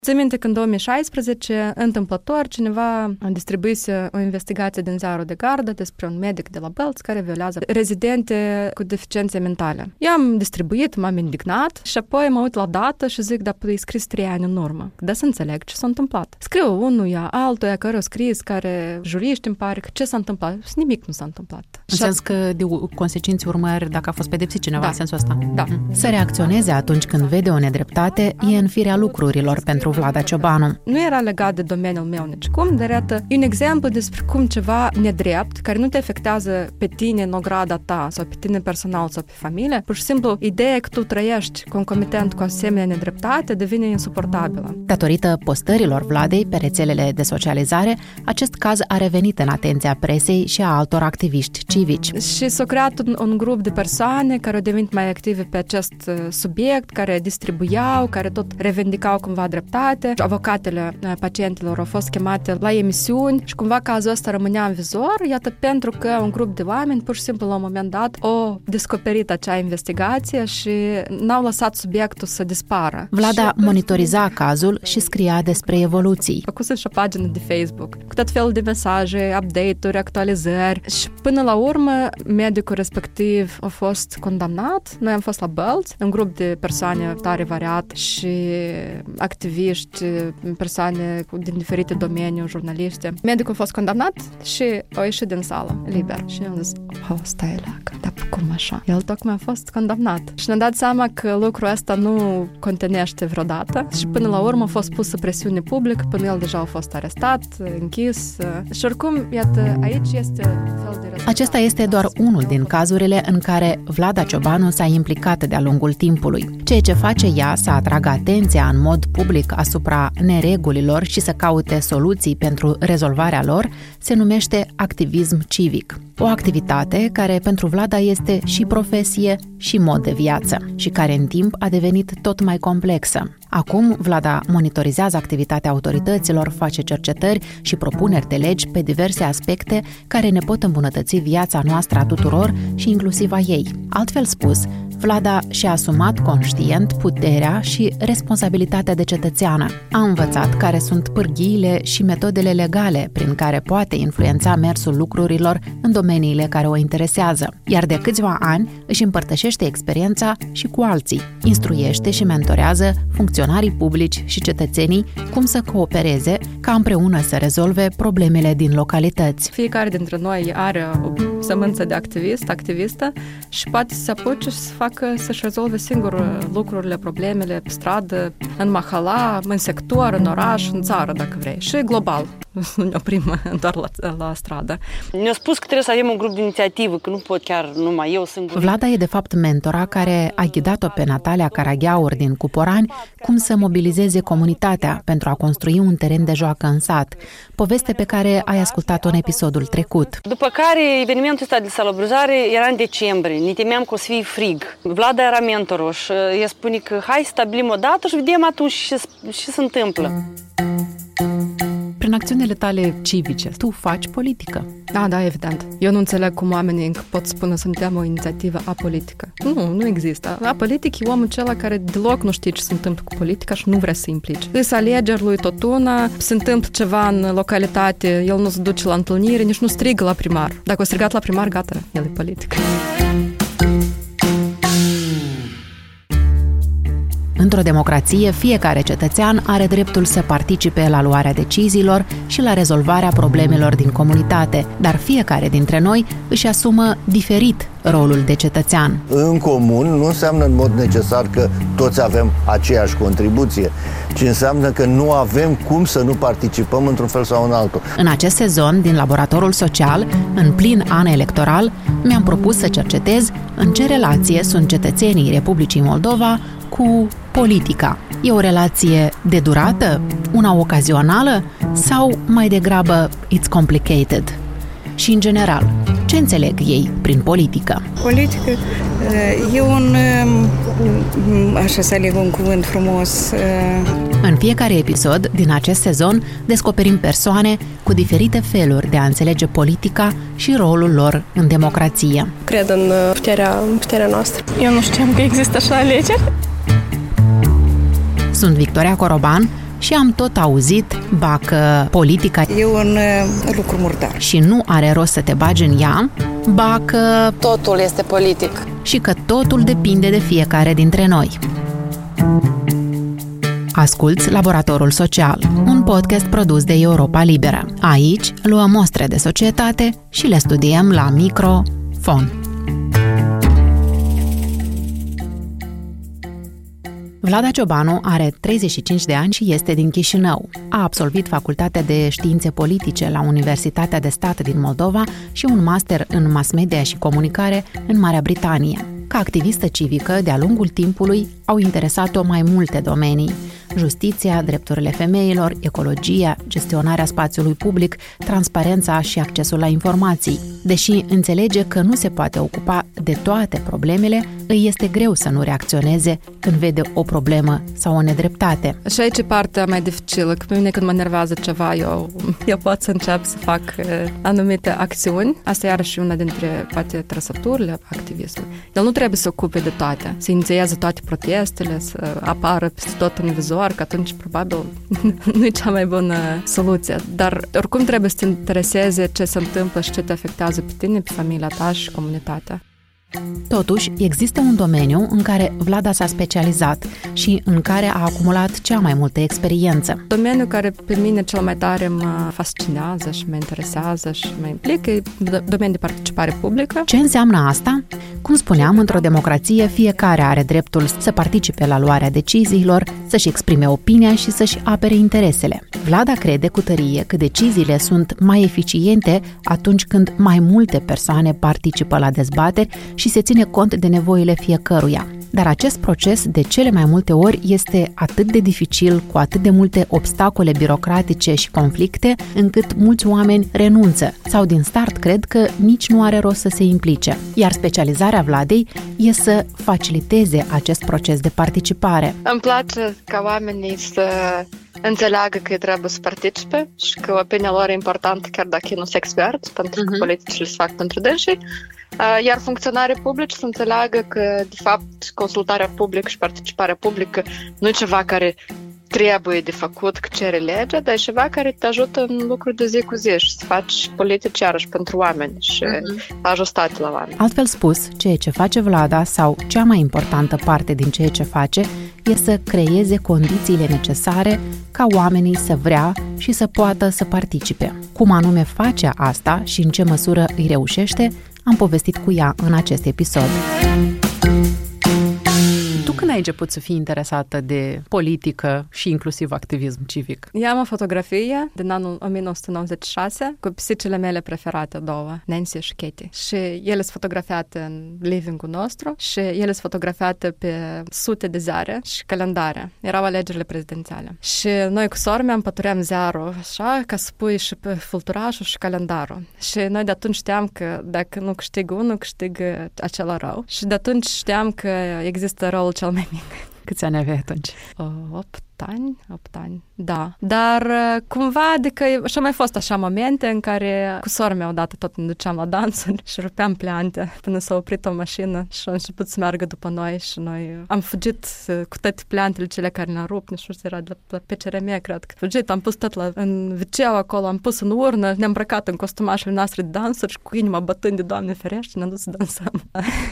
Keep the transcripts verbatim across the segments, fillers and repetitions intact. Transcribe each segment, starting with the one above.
Țin minte că în două mii șaisprezece, întâmplător, cineva distribuise o investigație din ziarul de gardă despre un medic de la Bălți care violează rezidente cu deficiențe mentale. Eu am distribuit, m-am indignat și apoi mă uit la dată și zic, dar e scris trei ani în urmă. Da să înțeleg ce s-a întâmplat. Scriu unuia, altuia care au scris, care juriști îmi pare că ce s-a întâmplat. Nimic nu s-a întâmplat. În sens că de consecințe urmări dacă a fost pedepsit cineva, da. În sensul ăsta. Da. Să reacționeze atunci când vede o nedreptate e în firea lucrurilor pentru Vlada Ciobanu. Nu era legat de domeniul meu nici cum, dar iată, e un exemplu despre cum ceva nedrept, care nu te afectează pe tine în ograda ta sau pe tine personal sau pe familie, pur și simplu, ideea că tu trăiești concomitent cu asemenea nedreptate devine insuportabilă. Datorită postărilor Vladei pe rețelele de socializare, acest caz a revenit în atenția presei și a altor activiști civici. Și s-a creat un, un grup de persoane care au devenit mai active pe acest subiect, care distribuiau, care tot revendicau cumva dreptate. Avocatele pacientilor au fost chemate la emisiuni și cumva cazul ăsta rămânea în vizor, iată pentru că un grup de oameni pur și simplu la un moment dat au descoperit acea investigație și n-au lăsat subiectul să dispară. Vlada și monitoriza cazul și scria despre evoluții. Făcuse și o pagină de Facebook cu tot felul de mesaje, update-uri, actualizări și până la urmă medicul respectiv a fost condamnat. Noi am fost la Bălți, un grup de persoane tare variat și activiști, persoane din diferite domenii, jurnaliști. Medicul a fost condamnat și a ieșit din sală, liber. Și eu am zis, oh, stai leacă, dar cum așa? El tocmai a fost condamnat. Și ne-am dat seama că lucrul ăsta nu contenește vreodată și până la urmă a fost pusă presiune publică, până el deja a fost arestat, închis. Și oricum, iată, aici este fel de rezultat. Acesta este doar unul din cazurile în care Vlada Ciobanu s-a implicat de-a lungul timpului. Ceea ce face ea să atragă atenția în mod public asupra neregulilor și să caute soluții pentru rezolvarea lor se numește activism civic. O activitate care pentru Vlada este și profesie și mod de viață și care în timp a devenit tot mai complexă. Acum, Vlada monitorizează activitatea autorităților, face cercetări și propuneri de legi pe diverse aspecte care ne pot îmbunătăți viața noastră a tuturor și inclusiv a ei. Altfel spus, Vlada și-a asumat conștient puterea și responsabilitatea de cetățeană. A învățat care sunt pârghiile și metodele legale prin care poate influența mersul lucrurilor în domeniile care o interesează, iar de câțiva ani își împărtășește experiența și cu alții. Instruiește și mentorează funcționarii publici și cetățenii cum să coopereze ca împreună să rezolve problemele din localități. Fiecare dintre noi are o sămânță de activist, activistă și poate să se apuce și să facă să-și rezolve singur lucrurile, problemele pe stradă, în mahala, în sector, în oraș, în țară, dacă vrei. Și global. Nu ne oprim doar la, la stradă. Ne-a spus că trebuie să avem un grup de inițiativă, că nu pot chiar numai eu singur. Vlada e de fapt mentora care a ghidat-o pe Natalia Caragheaur din Cuporani cum să mobilizeze comunitatea pentru a construi un teren de joacă în sat. Poveste pe care ai ascultat-o în episodul trecut. După care evenimentul ăsta de salubrizare era în decembrie. Ne temeam că o să fie frig. Vlada era mentorul și el spune că hai stabilim o dată și vedem atunci ce, ce se întâmplă. Prin acțiunile tale civice, tu faci politică. Da, da, evident. Eu nu înțeleg cum oamenii încă pot spune să suntem o inițiativă apolitică. Nu, nu există. Apolitic e omul acela care deloc nu știe ce se întâmplă cu politica și nu vrea să se implice. Îs alegeri lui tot una, se întâmplă ceva în localitate, el nu se duce la întâlnire, nici nu strigă la primar. Dacă o strigat la primar, gata, el e politic. Într-o democrație, fiecare cetățean are dreptul să participe la luarea deciziilor și la rezolvarea problemelor din comunitate, dar fiecare dintre noi își asumă diferit rolul de cetățean. În comun nu înseamnă în mod necesar că toți avem aceeași contribuție, ci înseamnă că nu avem cum să nu participăm într-un fel sau în altul. În acest sezon, din Laboratorul Social, în plin an electoral, mi-am propus să cercetez în ce relație sunt cetățenii Republicii Moldova cu politica. E o relație de durată? Una ocazională? Sau mai degrabă it's complicated? Și în general, ce înțeleg ei prin politică? Politică e un, așa să aleg un cuvânt frumos. În fiecare episod din acest sezon descoperim persoane cu diferite feluri de a înțelege politica și rolul lor în democrație. Cred în puterea, în puterea noastră. Eu nu știam că există așa alegeri. Sunt Victoria Coroban, Și am tot auzit, ba că politica E un uh, lucru murdar. și nu are rost să te bagi în ea, ba că Totul este politic. și că totul depinde de fiecare dintre noi. Asculți Laboratorul Social, un podcast produs de Europa Liberă. Aici luăm mostre de societate și le studiem la microfon. Vlada Ciobanu are treizeci și cinci de ani și este din Chișinău. A absolvit Facultatea de Științe Politice la Universitatea de Stat din Moldova și un master în mass media și comunicare în Marea Britanie. Ca activistă civică, de-a lungul timpului, au interesat-o mai multe domenii: justiția, drepturile femeilor, ecologia, gestionarea spațiului public, transparența și accesul la informații. Deși înțelege că nu se poate ocupa de toate problemele, îi este greu să nu reacționeze când vede o problemă sau o nedreptate. Și aici e partea mai dificilă, că pe mine când mă nervează ceva, eu, eu pot să încep să fac uh, anumite acțiuni. Asta iarăși una dintre, poate, trăsăturile activistului. El nu trebuie să ocupe de toate, să inițieze toate protestele, să apară peste tot în vizor, că atunci probabil nu e cea mai bună soluție. Dar oricum trebuie să te intereseze ce se întâmplă și ce te afectează pe tine, pe familia ta și comunitatea. Totuși, există un domeniu în care Vlada s-a specializat și în care a acumulat cea mai multă experiență. Domeniul care pe mine cel mai tare mă fascinează și mă interesează și mă implică e domeniul de participare publică. Ce înseamnă asta? Cum spuneam, într-o democrație, fiecare are dreptul să participe la luarea deciziilor, să-și exprime opinia și să-și apere interesele. Vlada crede cu tărie că deciziile sunt mai eficiente atunci când mai multe persoane participă la dezbateri și se ține cont de nevoile fiecăruia. Dar acest proces de cele mai multe ori este atât de dificil, cu atât de multe obstacole birocratice și conflicte, încât mulți oameni renunță sau din start cred că nici nu are rost să se implice. Iar specializarea Vladei e să faciliteze acest proces de participare. Îmi place ca oamenii să înțeleagă că trebuie să participe și că opinia lor e importantă chiar dacă ei nu sunt experți, pentru că uh-huh. politicile se fac pentru dânsii. Iar funcționarii publici să înțeleagă că, de fapt, consultarea publică și participarea publică nu e ceva care trebuie de făcut, că cere legea, dar e ceva care te ajută în lucruri de zi cu zi și să faci politici iarăși pentru oameni și uh-huh. ajustate la oameni. Altfel spus, ceea ce face Vlada sau cea mai importantă parte din ceea ce face e să creeze condițiile necesare ca oamenii să vrea și să poată să participe. Cum anume face asta și în ce măsură îi reușește, am povestit cu ea în acest episod. Tu când ai început să fii interesată de politică și inclusiv activism civic? Eu am o fotografie din anul nouăsprezece nouăzeci și șase cu pisicile mele preferate două, Nancy și Katie. Și ele sunt fotografiate în living-ul nostru și ele sunt fotografiate pe sute de ziare și calendare. Erau alegerile prezidențiale. Și noi cu sora mea împătuream ziarul așa ca să pui și pe fulturașul și calendarul. Și noi de atunci știam că dacă nu câștigă unul, câștigă acela rău. Și de atunci știam că există răul cel mai mic. Câți ani aveai atunci? opt ani, opt ani, da. Dar cumva, adică și au mai fost așa momente în care cu sora mea odată tot ne duceam la dansuri și rupeam pleante până s-a oprit o mașină și a început să meargă după noi și noi am fugit cu toate pleantele cele care ne-au rupt, nu știu ce era de la P C R M, cred că. Fugit, am pus tot la, în viceu acolo, am pus în urnă, ne-am îmbrăcat în costumașele noastre de dansuri și cu inima bătând de Doamne ferește, ne-am dus să dansăm.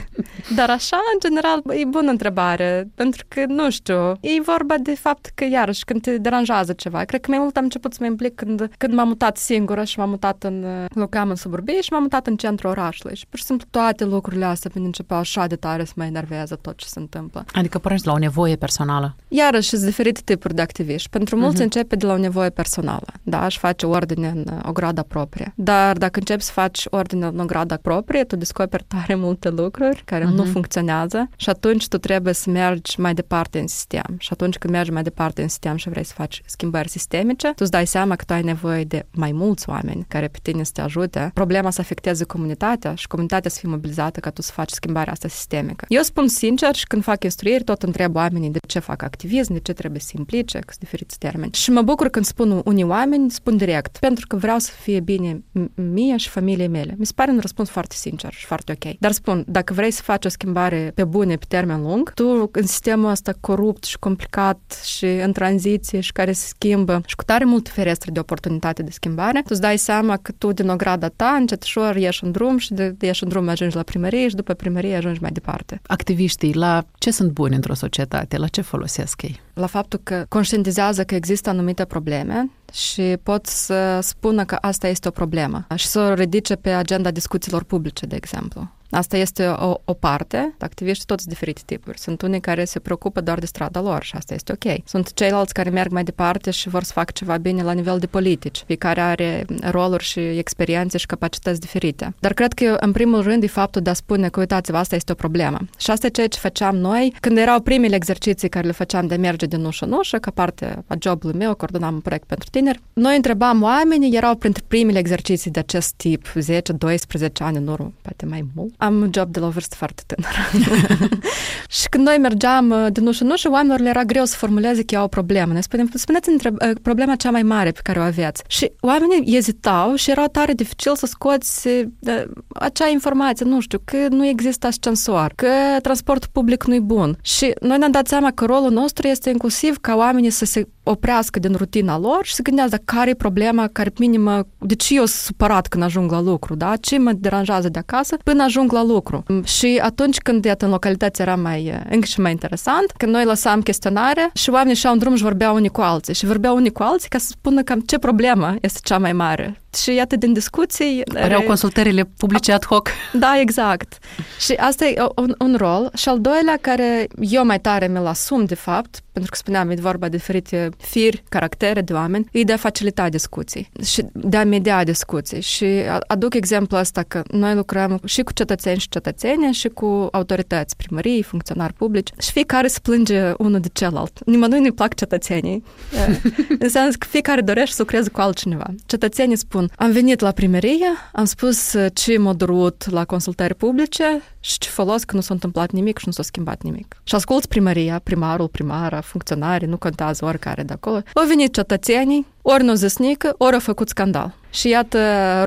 Dar așa, în general, e bună întrebare, pentru că, nu știu, e vorba de fapt că, iarăși, când te deranjează ceva. Cred că mai mult am început să mă implic când, când m-am mutat singură și m-am mutat în, locuam în suburbie și m-am mutat în centrul orașului. Și, pur și simplu, toate lucrurile astea când începeau așa de tare să mă enervează tot ce se întâmplă. Adică pornești la o nevoie personală. Iarăși, sunt diferite tipuri de activiști. Pentru mulți uh-huh. începe de la o nevoie personală. Da, și face ordine în o gradă proprie. Dar dacă începi să faci ordine în o gradă proprie, tu descoperi tare multe lucruri care uh-huh. nu funcționează și atunci tu trebuie să mergi mai departe în sistem. Și atunci când mergi mai departe în sistem și vrei să faci schimbări sistemice, tu îți dai seama că tu ai nevoie de mai mulți oameni care pe tine să te ajute. Problema să afecteze comunitatea și comunitatea să fie mobilizată ca tu să faci schimbarea asta sistemică. Eu spun sincer și când fac instruiri, tot întreb oamenii de ce fac activism, de ce trebuie să se implice, că sunt diferiți termeni. Și mă bucur când spun unii oameni, spun direct, pentru că vreau să fie bine mie și familiei mele. Mi se pare un răspuns foarte sincer și foarte ok. Dar spun, dacă vrei să faci o schimbare pe bune, pe termen lung, tu în sistemul ăsta corupt și complicat și în tranziție și care se schimbă și cu tare multe ferestre de oportunitate de schimbare, tu îți dai seama că tu din ograda ta încetșor ieși în drum și de, de ieși în drum ajungi la primărie și după primărie ajungi mai departe. Activiștii, la ce sunt buni într-o societate? La ce folosesc ei? La faptul că conștientizează că există anumite probleme și pot să spună că asta este o problemă și să o ridice pe agenda discuțiilor publice, de exemplu. Asta este o, o parte, activiștii toți diferite tipuri. Sunt unii care se preocupă doar de strada lor și asta este ok. Sunt ceilalți care merg mai departe și vor să facă ceva bine la nivel de politici. Fiecare are roluri și experiențe și capacități diferite. Dar cred că, în primul rând, e faptul de a spune că, uitați-vă, asta este o problemă. Și asta e ceea ce făceam noi când erau primele exerciții care le făceam de merge din ușă în ușă, ca parte a jobului meu, coordonam un proiect pentru tineri. Noi întrebam oamenii, erau printre primele exerciții de acest tip, zece doisprezece ani în urmă, poate mai mult. Am un job de la o vârstă foarte tânără. Și când noi mergeam din ușă în ușă, oamenilor le era greu să formuleze că au o problemă. Ne spunem, spuneți-mi problema cea mai mare pe care o aveți. Și oamenii ezitau și era tare dificil să scoți acea informație, nu știu, că nu există ascensor, că transportul public nu e bun. Și noi ne-am dat seama că rolul nostru este inclusiv ca oamenii să se oprească din rutina lor și să gândească care e problema, care minimă, de ce eu sunt supărat când ajung la lucru, da? Ce mă deranjează de acasă până ajung la lucru. Și atunci când iată, în localități era mai, încă și mai interesant, când noi lăsam chestionare și oamenii și-au în drum și vorbeau unii cu alții și vorbeau unii cu alții ca să spună cam ce problemă este cea mai mare. Și iată, din discuții... Aveau consultările publice ad hoc. Da, exact. Și asta e un, un rol. Și al doilea, care eu mai tare mi-l asum, de fapt, pentru că spuneam, e vorba de diferite firi, caractere de oameni, e de a facilita discuții și de a media discuții. Și aduc exemplul ăsta că noi lucrăm și cu cetățeni și cetățeni și cu autorități, primării, funcționari publici și fiecare se plânge unul de celălalt. Nimănui nu-i plac cetățenii. Înseamnă că fiecare dorește să lucreze cu altcineva. Cetățenii spun, am venit la primărie, am spus ce m-a durut la consultări publice și ce folos că nu s-a întâmplat nimic și nu s-a schimbat nimic. Și asculți primăria, primarul, primara, funcționarii, nu contează oricare de acolo. Au venit cetățenii, ori nu zis nică, ori au făcut scandal. Și iată,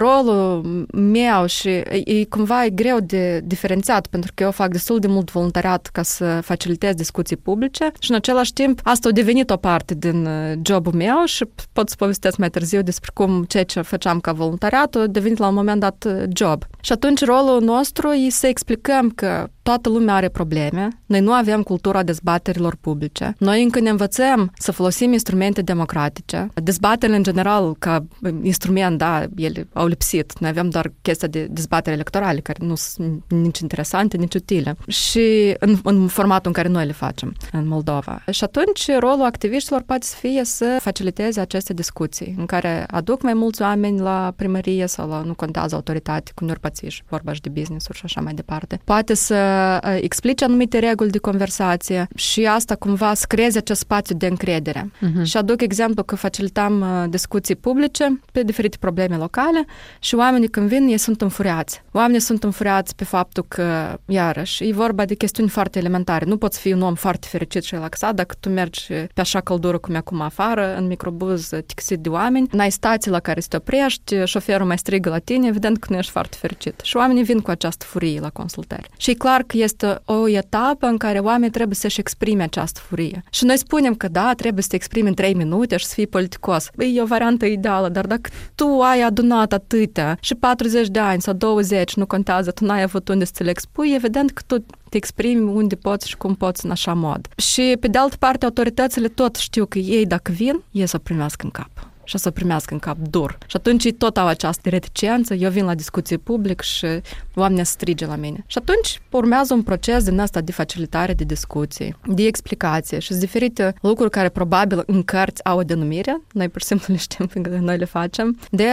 rolul meu și e cumva e greu de diferențiat, pentru că eu fac destul de mult voluntariat ca să facilitez discuții publice și în același timp asta a devenit o parte din jobul meu și pot să povestesc mai târziu despre cum ceea ce făceam ca voluntariat a devenit la un moment dat job. Și atunci rolul nostru e să explicăm că toată lumea are probleme, noi nu avem cultura dezbaterilor publice, noi încă ne învățăm să folosim instrumente democratice, dezbaterile în general ca instrument, da, ele au lipsit. Noi avem doar chestia de dezbatere electorale, care nu sunt nici interesante, nici utile. Și în, în formatul în care noi le facem în Moldova. Și atunci rolul activiștilor poate să fie să faciliteze aceste discuții, în care aduc mai mulți oameni la primărie sau la, nu contează, autoritate, cu nurpățiși, vorba și de business-uri și așa mai departe. Poate să explice anumite reguli de conversație și asta cumva să creeze acest spațiu de încredere. Uh-huh. Și aduc exemplu că facilitam discuții publice pe diferite probleme locale și oamenii când vin, ei sunt înfuriați. Oamenii sunt înfuriați pe faptul că, iarăși, e vorba de chestiuni foarte elementare. Nu poți fi un om foarte fericit și relaxat dacă tu mergi pe așa căldură cum e acum afară, în microbuz tixit de oameni, n-ai stații la care să te oprești, șoferul mai strigă la tine, evident că nu ești foarte fericit. Și oamenii vin cu această furie la consultări. Și e clar că este o etapă în care oamenii trebuie să-și exprime această furie. Și noi spunem că da, trebuie să te exprimi în trei minute și să fii politicos. E o variantă ideală, dar dacă tu ai adunat atâtea și patruzeci de ani sau douăzeci, nu contează, tu n-ai avut unde să le expui, evident că tu te exprimi unde poți și cum poți în așa mod. Și pe de altă parte, autoritățile tot știu că ei dacă vin, ei să o primească în cap. Și o să primească în cap dur. Și atunci ei tot au această reticență, eu vin la discuții public și oamenii strige la mine. Și atunci urmează un proces din asta de facilitare de discuții, de explicație și diferite lucruri care probabil în cărți au o denumire, noi pur și simplu le știm pentru că noi le facem, de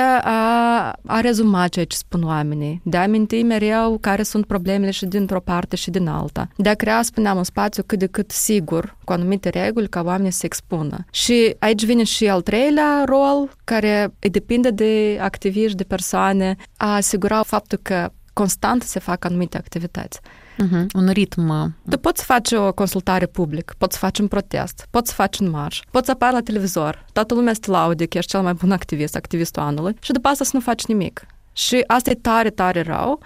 a, a rezuma ceea ce spun oamenii, de a aminti mereu care sunt problemele și dintr-o parte și din alta, de a crea, spuneam, un spațiu cât de cât sigur, cu anumite reguli, ca oamenii să se expună. Și aici vine și al treilea rol, care îi depinde de activiști, de persoane, a asigura faptul că constant se fac anumite activități. Uh-huh. Un ritm. Tu poți face o consultare publică, poți face un protest, poți face un marș, poți apare la televizor, toată lumea să te laude că ești cel mai bun activist, activistul anului și după asta să nu faci nimic. Și asta e tare, tare rău,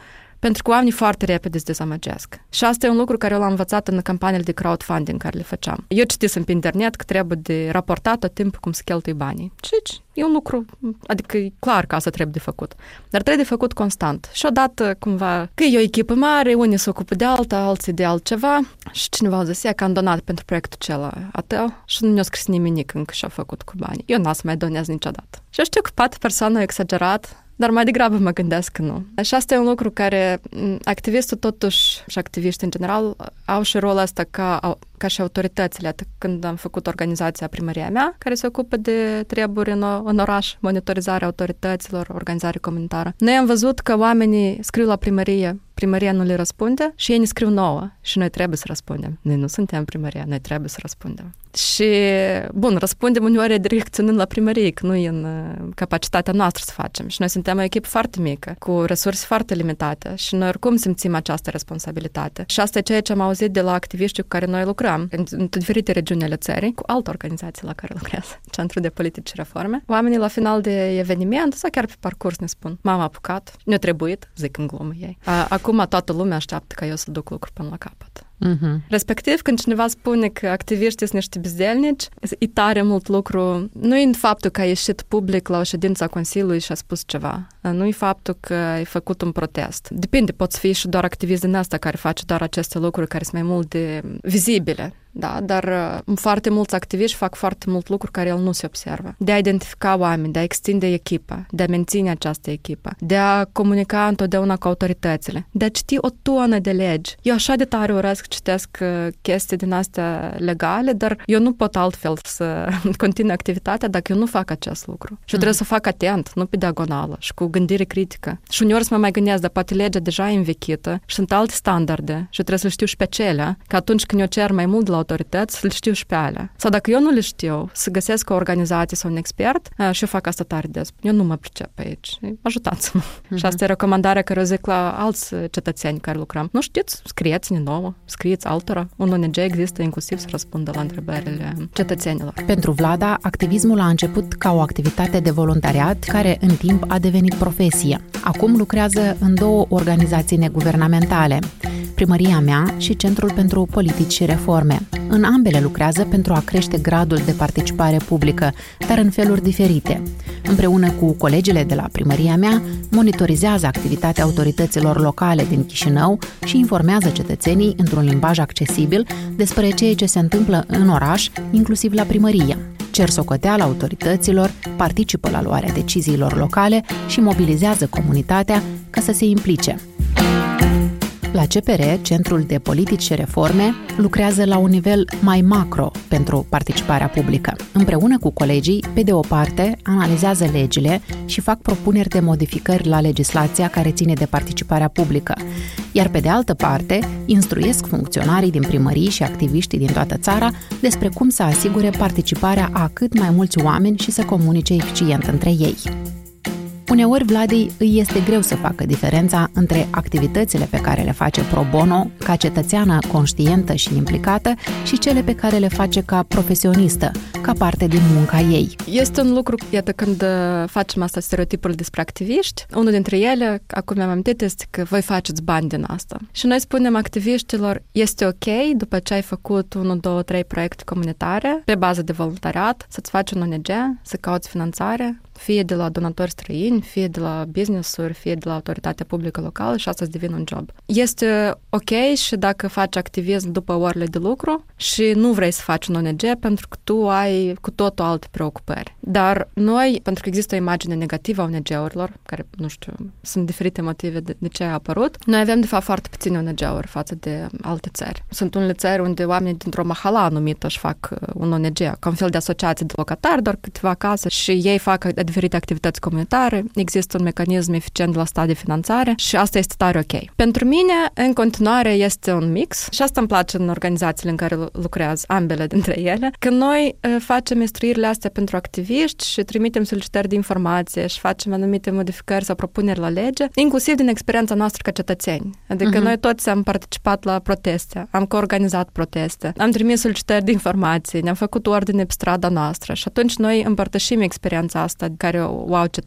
Pentru că oamenii foarte repede se dezamăgesc. Și asta e un lucru care eu l-am învățat în campaniile de crowdfunding care le făceam. Eu citisem pe internet că trebuie de raportat tot timpul cum se cheltui banii. Și e un lucru, adică e clar că asta trebuie de făcut. Dar trebuie de făcut constant. Și odată, cumva, că e o echipă mare, unii se ocupă de alta, alții de altceva și cineva a zis că am donat pentru proiectul acela atât și nu ne-a scris nimic încă și-a făcut cu banii. Eu n-am să mai donez niciodată. Și eu știu că poate persoana a exagerat, dar mai degrabă mă gândesc că nu. Și asta e un lucru care activistul totuși și activiștii în general au și rolul ăsta ca, ca și autoritățile. Când am făcut organizația Primăria mea, care se ocupă de treburi în, în oraș, monitorizarea autorităților, organizare comunitară. Noi am văzut că oamenii scriu la primărie, primăria nu le răspunde și ei ne scriu nouă și noi trebuie să răspundem. Noi nu suntem primăria, noi trebuie să răspundem. Și, bun, răspundem uneori direcționând la primărie, că nu e în capacitatea noastră să facem. Și noi suntem o echipă foarte mică, cu resurse foarte limitate și noi oricum simțim această responsabilitate. Și asta e ceea ce am auzit de la activiștii cu care noi lucrăm în, în diferite regiuni ale țării, cu alte organizații la care lucrez, Centrul de Politici și Reforme. Oamenii la final de eveniment sau chiar pe parcurs ne spun: m-am apucat, ne-a trebuit, zic în glumă ei. A, acum toată lumea așteaptă ca eu să duc lucruri până la capăt. Uh-huh. Respectiv, când cineva spune că activiștii sunt niște bezdelnici, e tare mult lucru. Nu e faptul că a ieșit public la o ședință a Consiliului și a spus ceva. Nu e faptul că ai făcut un protest. Depinde, poți fi și doar activist din asta care face doar aceste lucruri care sunt mai mult de vizibile. Da, dar uh, foarte mulți activiști fac foarte mult lucru care el nu se observă. De a identifica oameni, de a extinde echipa, de a menține această echipă, de a comunica întotdeauna cu autoritățile, de a citi o tonă de legi. Eu așa de tare urăsc citesc uh, chestii din astea legale, dar eu nu pot altfel să continui activitatea dacă eu nu fac acest lucru. Și mm. trebuie să fac atent, nu pe diagonală și cu gândire critică. Și uneori să mă mai gândesc, dar poate legea deja e învechită și sunt alte standarde și trebuie să le știu și pe acelea, că atunci când eu cer mai mult de la autorități, să le știu și pe alea. Sau dacă eu nu le știu, să găsesc o organizație sau un expert și eu fac asta tare des. Eu nu mă pricep aici. Ajutați-mă. Uh-huh. Și asta e recomandarea care o zic la alți cetățeni care lucrăm. Nu știți? Scrieți-ne nouă, scrieți altora. Un O N G există inclusiv să răspundă la întrebările cetățenilor. Pentru Vlada, activismul a început ca o activitate de voluntariat care în timp a devenit profesie. Acum lucrează în două organizații neguvernamentale, Primăria mea și Centrul pentru Politici și Reforme. În ambele lucrează pentru a crește gradul de participare publică, dar în feluri diferite. Împreună cu colegile de la Primăria mea, monitorizează activitatea autorităților locale din Chișinău și informează cetățenii într-un limbaj accesibil despre ceea ce se întâmplă în oraș, inclusiv la primărie. Cer socoteala autorităților, participă la luarea deciziilor locale și mobilizează comunitatea ca să se implice. La C P R, Centrul de Politici și Reforme, lucrează la un nivel mai macro pentru participarea publică. Împreună cu colegii, pe de o parte, analizează legile și fac propuneri de modificări la legislația care ține de participarea publică, iar pe de altă parte, instruiesc funcționarii din primării și activiștii din toată țara despre cum să asigure participarea a cât mai mulți oameni și să comunice eficient între ei. Uneori Vladei îi este greu să facă diferența între activitățile pe care le face pro bono, ca cetățeană conștientă și implicată, și cele pe care le face ca profesionistă, ca parte din munca ei. Este un lucru, iată, când facem asta, stereotipul despre activiști, unul dintre ele, acum mi-am amintit, este că voi faceți bani din asta. Și noi spunem activiștilor, este ok, după ce ai făcut unu, doi, trei proiecte comunitare, pe bază de voluntariat, să-ți faci un O N G, să cauți finanțare, fie de la donatori străini, fie de la business-uri, fie de la autoritatea publică locală și asta îți devine un job. Este ok și dacă faci activism după orele de lucru și nu vrei să faci un O N G pentru că tu ai cu totul alte preocupări. Dar noi, pentru că există o imagine negativă a O N G-urilor, care, nu știu, sunt diferite motive de, de ce a apărut, noi avem, de fapt, foarte puține O N G-uri față de alte țări. Sunt unele țări unde oamenii dintr-o mahala anumită își fac un O N G, ca un fel de asociație de locatari, doar câteva case și ei fac diferite activități comunitare, există un mecanism eficient la stat de finanțare și asta este tare ok. Pentru mine, în continuare, este un mix și asta îmi place în organizațiile în care lucrez, ambele dintre ele, că noi facem instruirile astea pentru activiști și trimitem solicitări de informație și facem anumite modificări sau propuneri la lege, inclusiv din experiența noastră ca cetățeni. Adică uh-huh. noi toți am participat la proteste, am coorganizat proteste, am trimis solicitări de informații, ne-am făcut ordine pe strada noastră și atunci noi împărtășim experiența asta care o au cetățenii.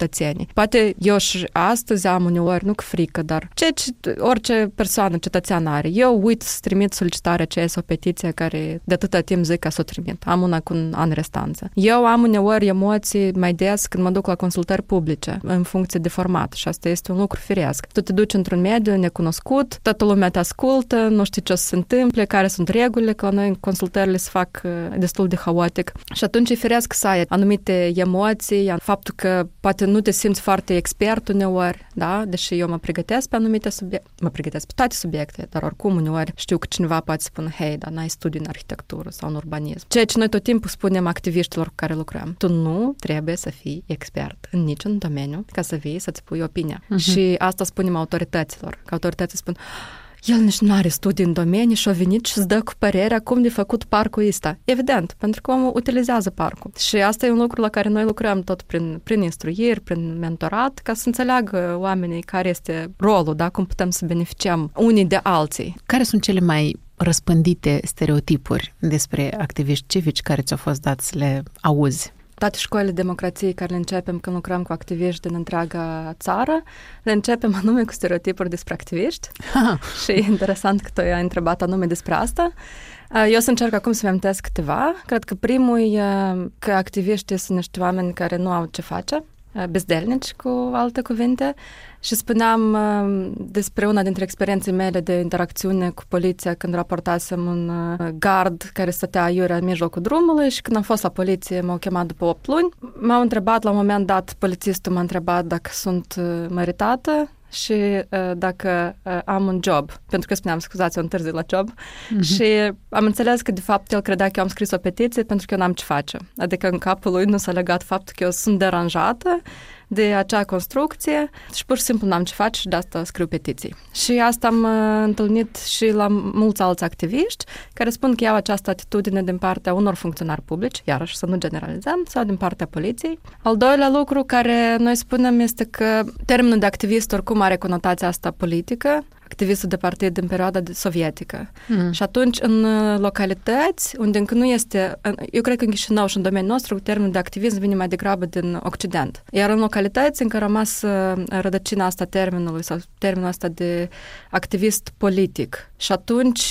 oamenii. Poate eu și astăzi am uneori, nu că frică, dar ce, ce orice persoană, cetățean are. Eu uit să trimit solicitarea C S, o petiție care de atâta timp zic că să o trimit. Am una cu un an restanță. Eu am uneori emoții mai des când mă duc la consultări publice, în funcție de format și asta este un lucru firesc. Tu te duci într-un mediu necunoscut, toată lumea te ascultă, nu știi ce o să se întâmple, care sunt regulile, că la noi consultările se fac destul de haotic. Și atunci e firesc să ai anumite emoții, faptul că poate nu te simți foarte expert uneori, da? Deși eu mă pregătesc pe anumite subiecte, mă pregătesc pe toate subiecte, dar oricum uneori știu că cineva poate spune, hei, dar n-ai studii în arhitectură sau în urbanism. Ceea ce noi tot timpul spunem activiștilor cu care lucrăm. Tu nu trebuie să fii expert în niciun domeniu ca să vii să-ți pui opinia. Uh-huh. Și asta spunem autorităților. Că autoritățile spun, el nici nu are studii în domeniu și a venit și îți dă cu părerea cum de făcut parcul ăsta. Evident, pentru că omul utilizează parcul. Și asta e un lucru la care noi lucrăm tot prin, prin instruiri, prin mentorat, ca să înțeleagă oamenii care este rolul, da? Cum putem să beneficiem unii de alții. Care sunt cele mai răspândite stereotipuri despre activiști civici care ți-au fost dați să le auzi? Toate școlile democrației care le începem când lucrăm cu activiști din întreaga țară, le începem anume cu stereotipuri despre activiști. Și e interesant că tu ai întrebat anume despre asta. Eu să încerc acum să-mi amintesc câteva. Cred că primul e că activiștii sunt niște oameni care nu au ce face, bezdelnici, cu alte cuvinte. Și spuneam despre una dintre experiențele mele de interacțiune cu poliția când raportasem un gard care stătea aiurea în mijlocul drumului și când am fost la poliție m-au chemat după opt luni. M-au întrebat, la un moment dat, polițistul m-a întrebat dacă sunt măritată și uh, dacă uh, am un job, pentru că spuneam, scuzați, eu întârzi la job, mm-hmm. și am înțeles că, de fapt, el credea că eu am scris o petiție pentru că eu n-am ce face. Adică în capul lui nu s-a legat faptul că eu sunt deranjată de acea construcție și pur și simplu n-am ce face și de asta scriu petiții. Și asta am uh, întâlnit și la mulți alți activiști care spun că iau această atitudine din partea unor funcționari publici, iarăși să nu generalizăm, sau din partea poliției. Al doilea lucru care noi spunem este că termenul de activist oricum are conotația asta politică, activistul de partid din perioada sovietică. Mm. Și atunci, în localități, unde încă nu este, eu cred că în Chișinău și în domeniul nostru, termenul de activism vine mai degrabă din Occident. Iar în localități încă a rămas rădăcina asta termenului, sau termenul asta de activist politic. Și atunci,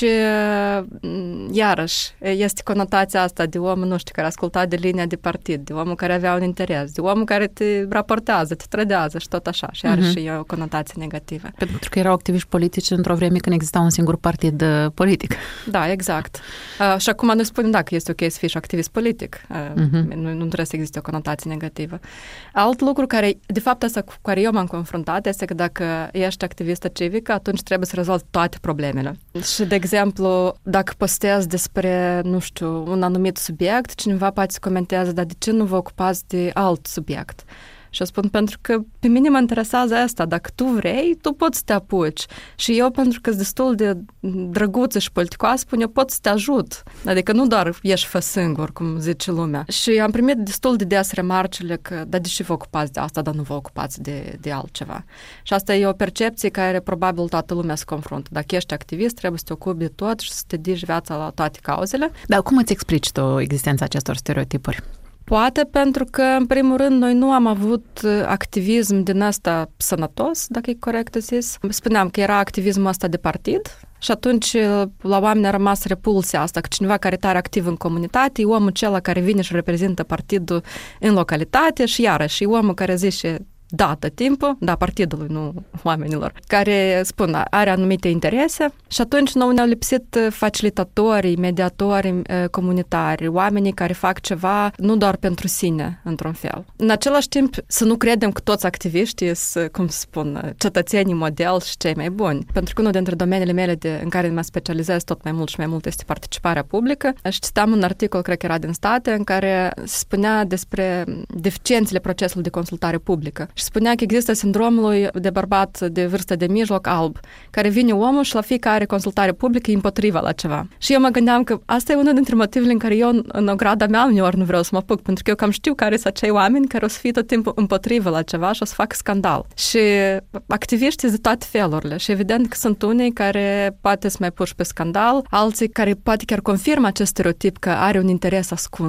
iarăși, este conotația asta de om, nu știu, care asculta de linia de partid, de omul care avea un interes, de omul care te raportează, te trădează și tot așa. Și iarăși mm-hmm. e o conotație negativă. Pentru că erau activiști politici într-o vreme când exista un singur partid politic. Da, exact. Uh, și acum noi spunem, da, că este ok să fii și activist politic. Uh, uh-huh. nu, nu trebuie să existe o conotație negativă. Alt lucru care, de fapt, asta cu care eu m-am confruntat este că dacă ești activistă civică, atunci trebuie să rezolvi toate problemele. Și, de exemplu, dacă postezi despre, nu știu, un anumit subiect, cineva poate să comentează, dar de ce nu vă ocupați de alt subiect? Și eu spun, pentru că pe mine mă interesează asta. Dacă tu vrei, tu poți să te apuci. Și eu, pentru că sunt destul de drăguță și politicoasă, spun, eu pot să te ajut. Adică nu doar ești fă singur, cum zice lumea. Și am primit destul de des remarcile că, dar de ce vă ocupați de asta, dar nu vă ocupați de, de altceva. Și asta e o percepție care probabil toată lumea se confruntă. Dacă ești activist, trebuie să te ocupi de tot și să te dedici viața la toate cauzele. Dar cum îți explici tu existența acestor stereotipuri? Poate pentru că, în primul rând, noi nu am avut activism din ăsta sănătos, dacă e corect zis. Spuneam că era activismul ăsta de partid și atunci la oameni a rămas repulsia asta, că cineva care e tare activ în comunitate e omul acela care vine și reprezintă partidul în localitate și iarăși e omul care zice dată timpul, da, partidului, nu oamenilor, care, spun, are anumite interese și atunci nouă ne-au lipsit facilitatorii, mediatorii comunitari, oamenii care fac ceva nu doar pentru sine, într-un fel. În același timp, să nu credem că toți activiștii sunt, cum să spun, cetățenii model și cei mai buni. Pentru că unul dintre domeniile mele de, în care mă specializez tot mai mult și mai mult este participarea publică. Și citam un articol, cred că era din State, în care se spunea despre deficiențele procesului de consultare publică. Și spunea că există sindromul de bărbat de vârstă de mijloc alb, care vine omul și la fiecare consultare publică e împotriva la ceva. Și eu mă gândeam că asta e unul dintre motivele în care eu în ograda mea uneori nu vreau să mă apuc, pentru că eu cam știu care sunt acei oameni care o să fie tot timpul împotriva la ceva și o să facă scandal. Și activiștii de toate felurile. Și evident că sunt unii care poate să mai puși pe scandal, alții care poate chiar confirmă acest stereotip că are un interes ascuns.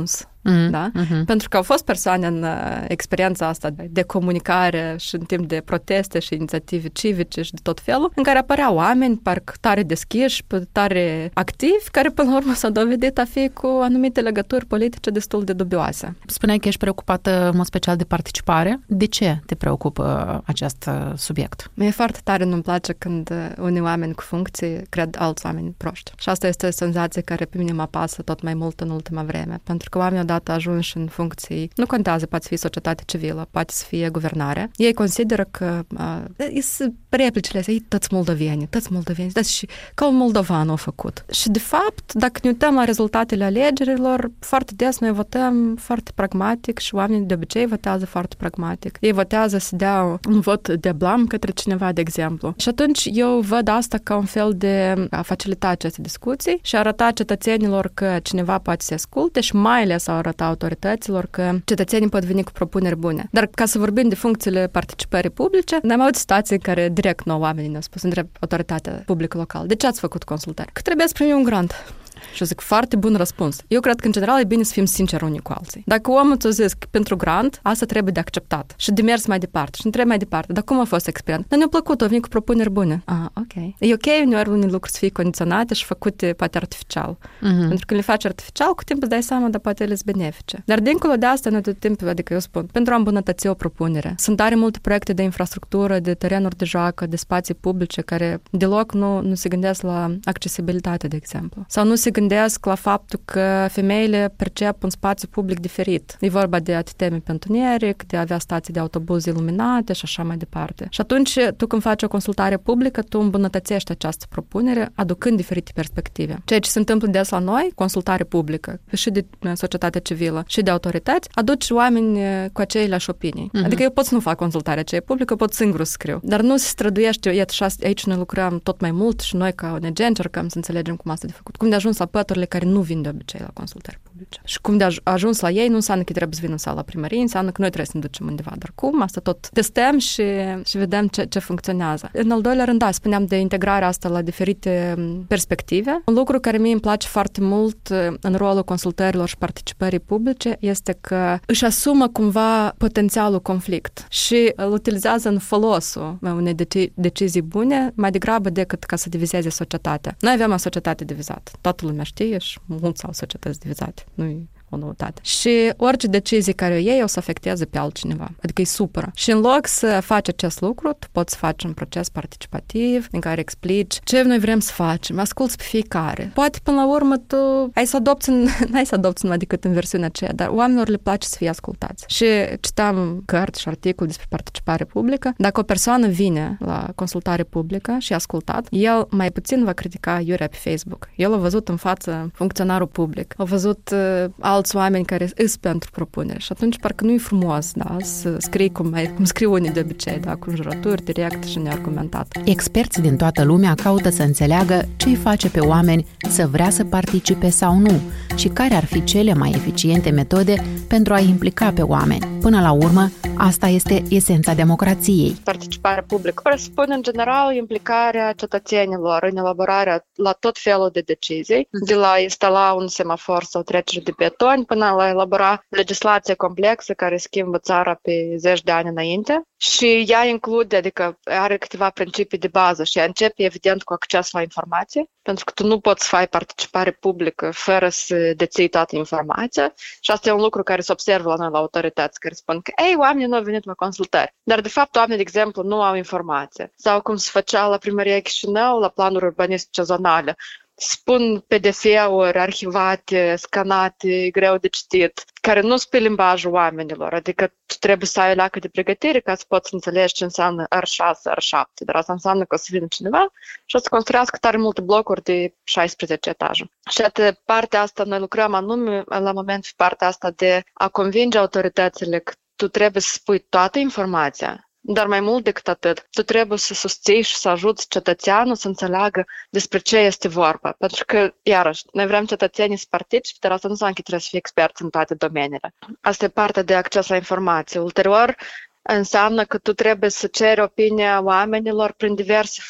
Mm-hmm. Da? Mm-hmm. Pentru că au fost persoane în experiența asta de comunicare și în timp de proteste și inițiative civice și de tot felul, în care apăreau oameni parcă tare deschiși, tare activi, care până la urmă s-au dovedit a fi cu anumite legături politice destul de dubioase. Spuneai că ești preocupată în mod special de participare. De ce te preocupă acest subiect? Mie foarte tare nu-mi place când unii oameni cu funcții cred alți oameni proști. Și asta este o senzație care pe mine mă apasă tot mai mult în ultima vreme. Pentru că oamenii odată ajunși în funcții, nu contează, poate să fie societate civilă, poate să fie guvernare, ei consideră că uh, sunt replicile astea, ei toți moldoveni, toți moldoveni, da, și ca un moldovan au făcut. Și de fapt, dacă ne uităm la rezultatele alegerilor, foarte des noi votăm foarte pragmatic și oamenii de obicei votează foarte pragmatic. Ei votează să dea un vot de blam către cineva, de exemplu. Și atunci eu văd asta ca un fel de a facilita aceste discuții și a arăta cetățenilor că cineva poate să asculte și mai ales a arăta autorităților că cetățenii pot veni cu propuneri bune. Dar ca să vorbim de funcțiile participării publice, ne-am avut situații în care direct nou oamenii ne-au spus, întreb autoritatea publică locală, de ce ați făcut consultări? Că trebuie să primim un grant. Și eu zic, foarte bun răspuns. Eu cred că, în general, e bine să fim sinceri unii cu alții. Dacă omul ți-o zis că pentru grant, asta trebuie de acceptat și de mers mai departe și întreb mai departe. Dar cum a fost experiment? Dar ne-a plăcut, au venit cu propuneri bune. Ah, ok. E ok uneori unii lucruri să fie condiționate și făcute poate artificial. Uh-huh. Pentru că le faci artificial, cu timpul îți dai seama, dar poate ele sunt benefice. Dar dincolo de asta, noi tot timpul, adică eu spun, pentru a îmbunătăți o propunere. Sunt tare multe proiecte de infrastructură, de terenuri de joacă, de spații publice, care deloc nu, nu se gândesc la accesibilitate, de exemplu. Sau nu se gândesc la faptul că femeile percep un spațiu public diferit. E vorba de a te teme pe întuneric, de a avea stații de autobuz iluminate și așa mai departe. Și atunci, tu când faci o consultare publică, tu îmbunătățești această propunere, aducând diferite perspective. Ceea ce se întâmplă des la noi, consultare publică, și de societatea civilă, și de autorități, aduci oameni cu aceleași opinii. Uh-huh. Adică eu pot să nu fac consultarea aceea publică, pot singur să scriu. Dar nu se străduiește, iată, și aici ne lucrăm tot mai mult și noi, ca O N G, încercăm să înțelegem cum asta de făcut. Cum de ajuns la păturile care nu vin de obicei la consultări publice. Și cum de ajuns la ei nu înseamnă că trebuie să vină în sala primăriei, înseamnă că noi trebuie să ne ducem undeva. Dar cum? Asta tot testăm și, și vedem ce, ce funcționează. În al doilea rând, da, spuneam de integrarea asta la diferite perspective. Un lucru care mie îmi place foarte mult în rolul consultărilor și participării publice este că își asumă cumva potențialul conflict și îl utilizează în folosul unei deci- decizii bune, mai degrabă decât ca să divizeze societatea. Noi avem o societate divizată. Toată lumea știe și mulți au societăți divizate. Nu o noutate. Și orice decizie care o iei o să afecteze pe altcineva. Adică îi supără. Și în loc să faci acest lucru, tu poți să faci un proces participativ în care explici ce noi vrem să facem, asculți pe fiecare. Poate până la urmă tu ai să adopți, în, n-ai să adopți numai decât în versiunea aceea, dar oamenilor le place să fie ascultați. Și citam cărți și articole despre participare publică. Dacă o persoană vine la consultare publică și e ascultat, el mai puțin va critica iurea pe Facebook. El a văzut în față funcționarul public, a văzut uh, alți oameni care îs pentru propunere. Și atunci parcă nu e frumos, da, să scrii cum, mai, cum scriu unii de obicei, da, cu înjurături, direct și neargumentat. Experții din toată lumea caută să înțeleagă ce îi face pe oameni să vrea să participe sau nu și care ar fi cele mai eficiente metode pentru a implica pe oameni. Până la urmă, asta este esența democrației. Participarea publică presupune în general implicarea cetățenilor în elaborarea la tot felul de decizii, de la instala un semafor sau trecere de pietoni până la elabora legislație complexă care schimbă țara pe zeci de ani înainte. Și ea include, adică are câteva principii de bază și ea începe evident cu acces la informație, pentru că tu nu poți să faci participare publică fără să deții toată informația și asta e un lucru care se observă la noi la autorități, care spun că ei, oamenii nu au venit la consultări, dar de fapt oamenii, de exemplu, nu au informație. Sau cum se făcea la Primăria Chișinău, la planuri urbanistice zonale, spun P D F-uri arhivate, scanate, greu de citit, care nu sunt pe limbajul oamenilor, adică tu trebuie să ai o leacă de pregătire ca să poți înțelegi ce înseamnă R șase, R șapte, dar asta înseamnă că o să vină cineva și o să construiască tare multe blocuri de șaisprezece etaje. Și atât partea asta, noi lucrăm anume la moment pe partea asta de a convinge autoritățile că tu trebuie să spui toată informația. Dar mai mult decât atât, tu trebuie să susții și să ajuți cetățeanul să înțeleagă despre ce este vorba. Pentru că, iarăși, noi vrem cetățenii să participe, dar asta nu înseamnă că trebuie să fie experți în toate domeniile. Asta e partea de acces la informație. Ulterior, înseamnă că tu trebuie să ceri opinia oamenilor prin diverse forme.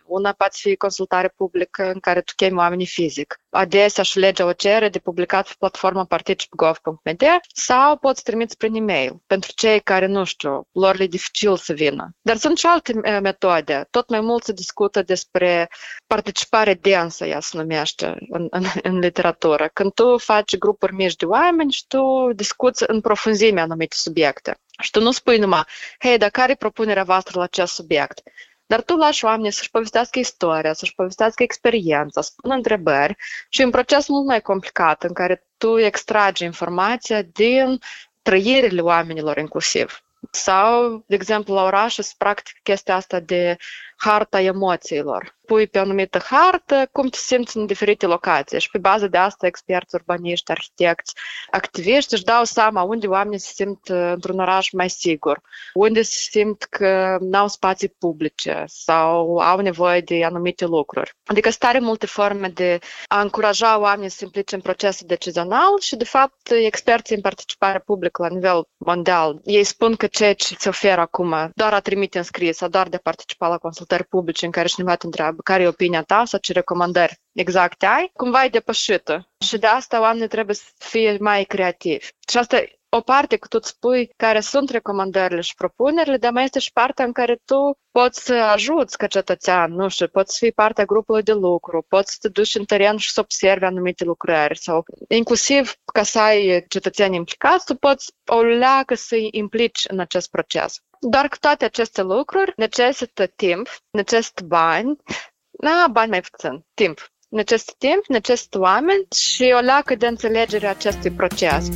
Una poate fi consultare publică în care tu chemi oamenii fizic. Adesea și legea o cere de publicat pe platforma particip punct gov punct m d sau poți trimiți prin e-mail pentru cei care, nu știu, lor le dificil să vină. Dar sunt și alte metode. Tot mai mult se discută despre participare densă, ea se numește în, în, în literatură. Când tu faci grupuri mici de oameni și tu discuți în profunzime anumite subiecte. Și tu nu spui numai, hei, dar care e propunerea voastră la acest subiect? Dar tu lași oamenii să-și povestească istoria, să-și povestească experiența, să pună întrebări și e un proces mult mai complicat în care tu extragi informația din trăirile oamenilor inclusiv. Sau, de exemplu, la oraș se practică chestia asta de harta emoțiilor. Pui pe o anumită hartă cum te simți în diferite locații și pe bază de asta experți, urbaniști, arhitecți, activiști își dau seama unde oamenii se simt într-un oraș mai sigur, unde se simt că n-au spații publice sau au nevoie de anumite lucruri. Adică sunt tare multe forme de a încuraja oamenii să se implice în procesul decizional și, de fapt, experții în participare publică la nivel mondial, ei spun că ceea ce se oferă acum, doar a trimite în scris sau doar de a participa la consultări publice în care cineva te întreabă care e opinia ta sau ce recomandări exacte ai, cumva e depășită. Și de asta oamenii trebuie să fie mai creativi. Și asta e o parte că tu îți spui care sunt recomandările și propunerile, dar mai este și partea în care tu poți să ajuți ca cetățean, nu știu, poți să fii partea grupului de lucru, poți să te duci în teren și să observi anumite lucrări sau inclusiv ca să ai cetățeni implicați, tu poți o leacă să-i implici în acest proces. Doar că toate aceste lucruri necesită timp, necesită bani, na, bani mai puțin, timp. Necesită timp, necesită oameni și o leacă de înțelegere a acestui proces.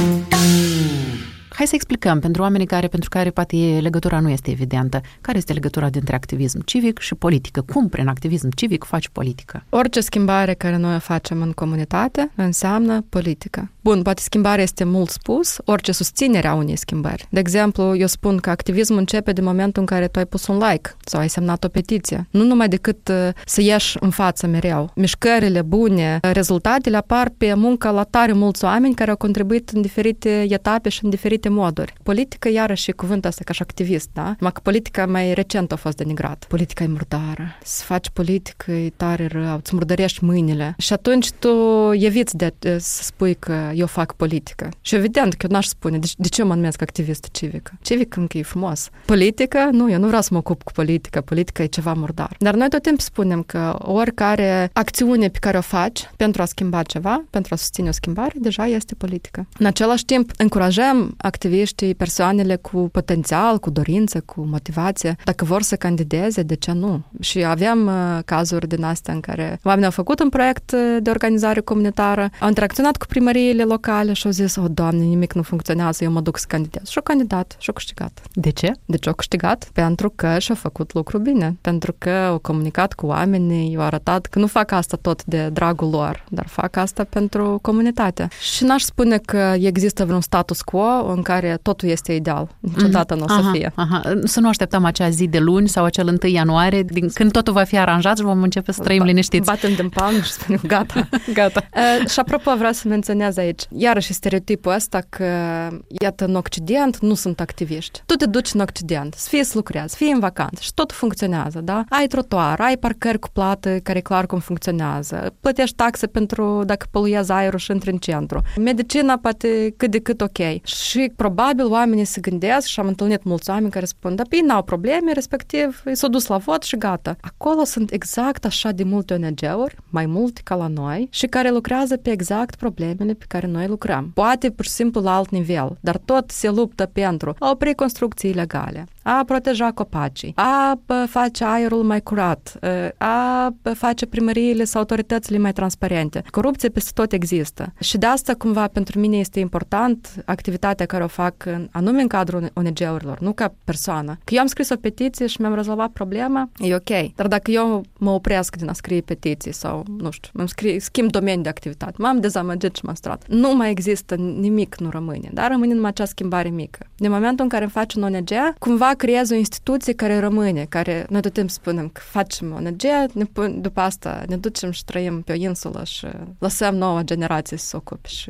Hai să explicăm pentru oamenii care, pentru care poate legătura nu este evidentă. Care este legătura dintre activism civic și politică? Cum prin activism civic faci politică? Orice schimbare care noi o facem în comunitate înseamnă politică. Bun, poate schimbarea este mult spus, orice susținere a unei schimbări. De exemplu, eu spun că activismul începe de momentul în care tu ai pus un like sau ai semnat o petiție. Nu numai decât să ieși în față mereu. Mișcările bune, rezultatele apar pe munca la tare mulți oameni care au contribuit în diferite etape și în diferite moduri. Politica, iarăși, cuvântul ăsta ca și activist, da? Numai că politica mai recent a fost denigrat. Politica e murdară. Să faci politică e tare rău, îți murdărești mâinile. Și atunci tu eviți de să spui că eu fac politică. Și evident că eu n-aș spune de, de ce mă numesc activistă civică. Civică încă e frumos. Politică? Nu, eu nu vreau să mă ocup cu politică. Politica e ceva murdar. Dar noi tot timpul spunem că oricare acțiune pe care o faci pentru a schimba ceva, pentru a susține o schimbare, deja este politică. În același timp, încurajăm activiștii, persoanele cu potențial, cu dorință, cu motivație, dacă vor să candideze, de ce nu? Și aveam uh, cazuri din astea în care oamenii au făcut un proiect de organizare comunitară, au interacționat cu primăriile locale și au zis, o, Doamne, nimic nu funcționează, eu mă duc să candidez. Și-au candidat, și-au câștigat. De ce? De ce au câștigat? Pentru că și-au făcut lucru bine, pentru că au comunicat cu oamenii, i-au arătat că nu fac asta tot de dragul lor, dar fac asta pentru comunitate. Și n-aș spune că există vreun status quo în care totul este ideal. Niciodată mm-hmm. nu o să aha, fie. Aha. Să nu așteptăm acea zi de luni sau acel întâi ianuarie, din când totul va fi aranjat și vom începe să trăim ba- liniștiți. Batem din palme și spunem, gata. Gata. Uh, și apropo, vreau să menționez aici, iarăși stereotipul ăsta că, iată, în Occident nu sunt activiști. Tu te duci în Occident, să fie să lucrezi, să fie în vacanță și tot funcționează, da? Ai trotuar, ai parcări cu plată care e clar cum funcționează, plătești taxe pentru dacă poluezi aerul și intri în centru. Medicina poate cât de cât ok. Și probabil oamenii se gândesc și am întâlnit mulți oameni care spun, da, pe ei n-au probleme, respectiv s-au dus la vot și gata. Acolo sunt exact așa de multe O N G-uri, mai multe ca la noi, și care lucrează pe exact problemele pe care noi lucrăm. Poate pur și simplu la alt nivel, dar tot se luptă pentru a opri construcții ilegale, a proteja copacii, a face aerul mai curat, a face primăriile sau autoritățile mai transparente. Corupție peste tot există. Și de asta, cumva, pentru mine este important activitatea care o fac în, anume în cadrul O N G-urilor, nu ca persoană. Că eu am scris o petiție și mi-am rezolvat problema, e ok. Dar dacă eu mă opresc din a scrie petiții sau, nu știu, îmi scrie, schimb domeniu de activitate, m-am dezamăgit și m-am strat, nu mai există nimic, nu rămâne. Dar rămâne numai acea schimbare mică. Din momentul în care îmi faci un O N G, cumva creez o instituție care rămâne, care noi tot timpul spunem că facem O N G, ne, după asta ne ducem și trăim pe o insulă și lăsăm noua generație să se ocupe și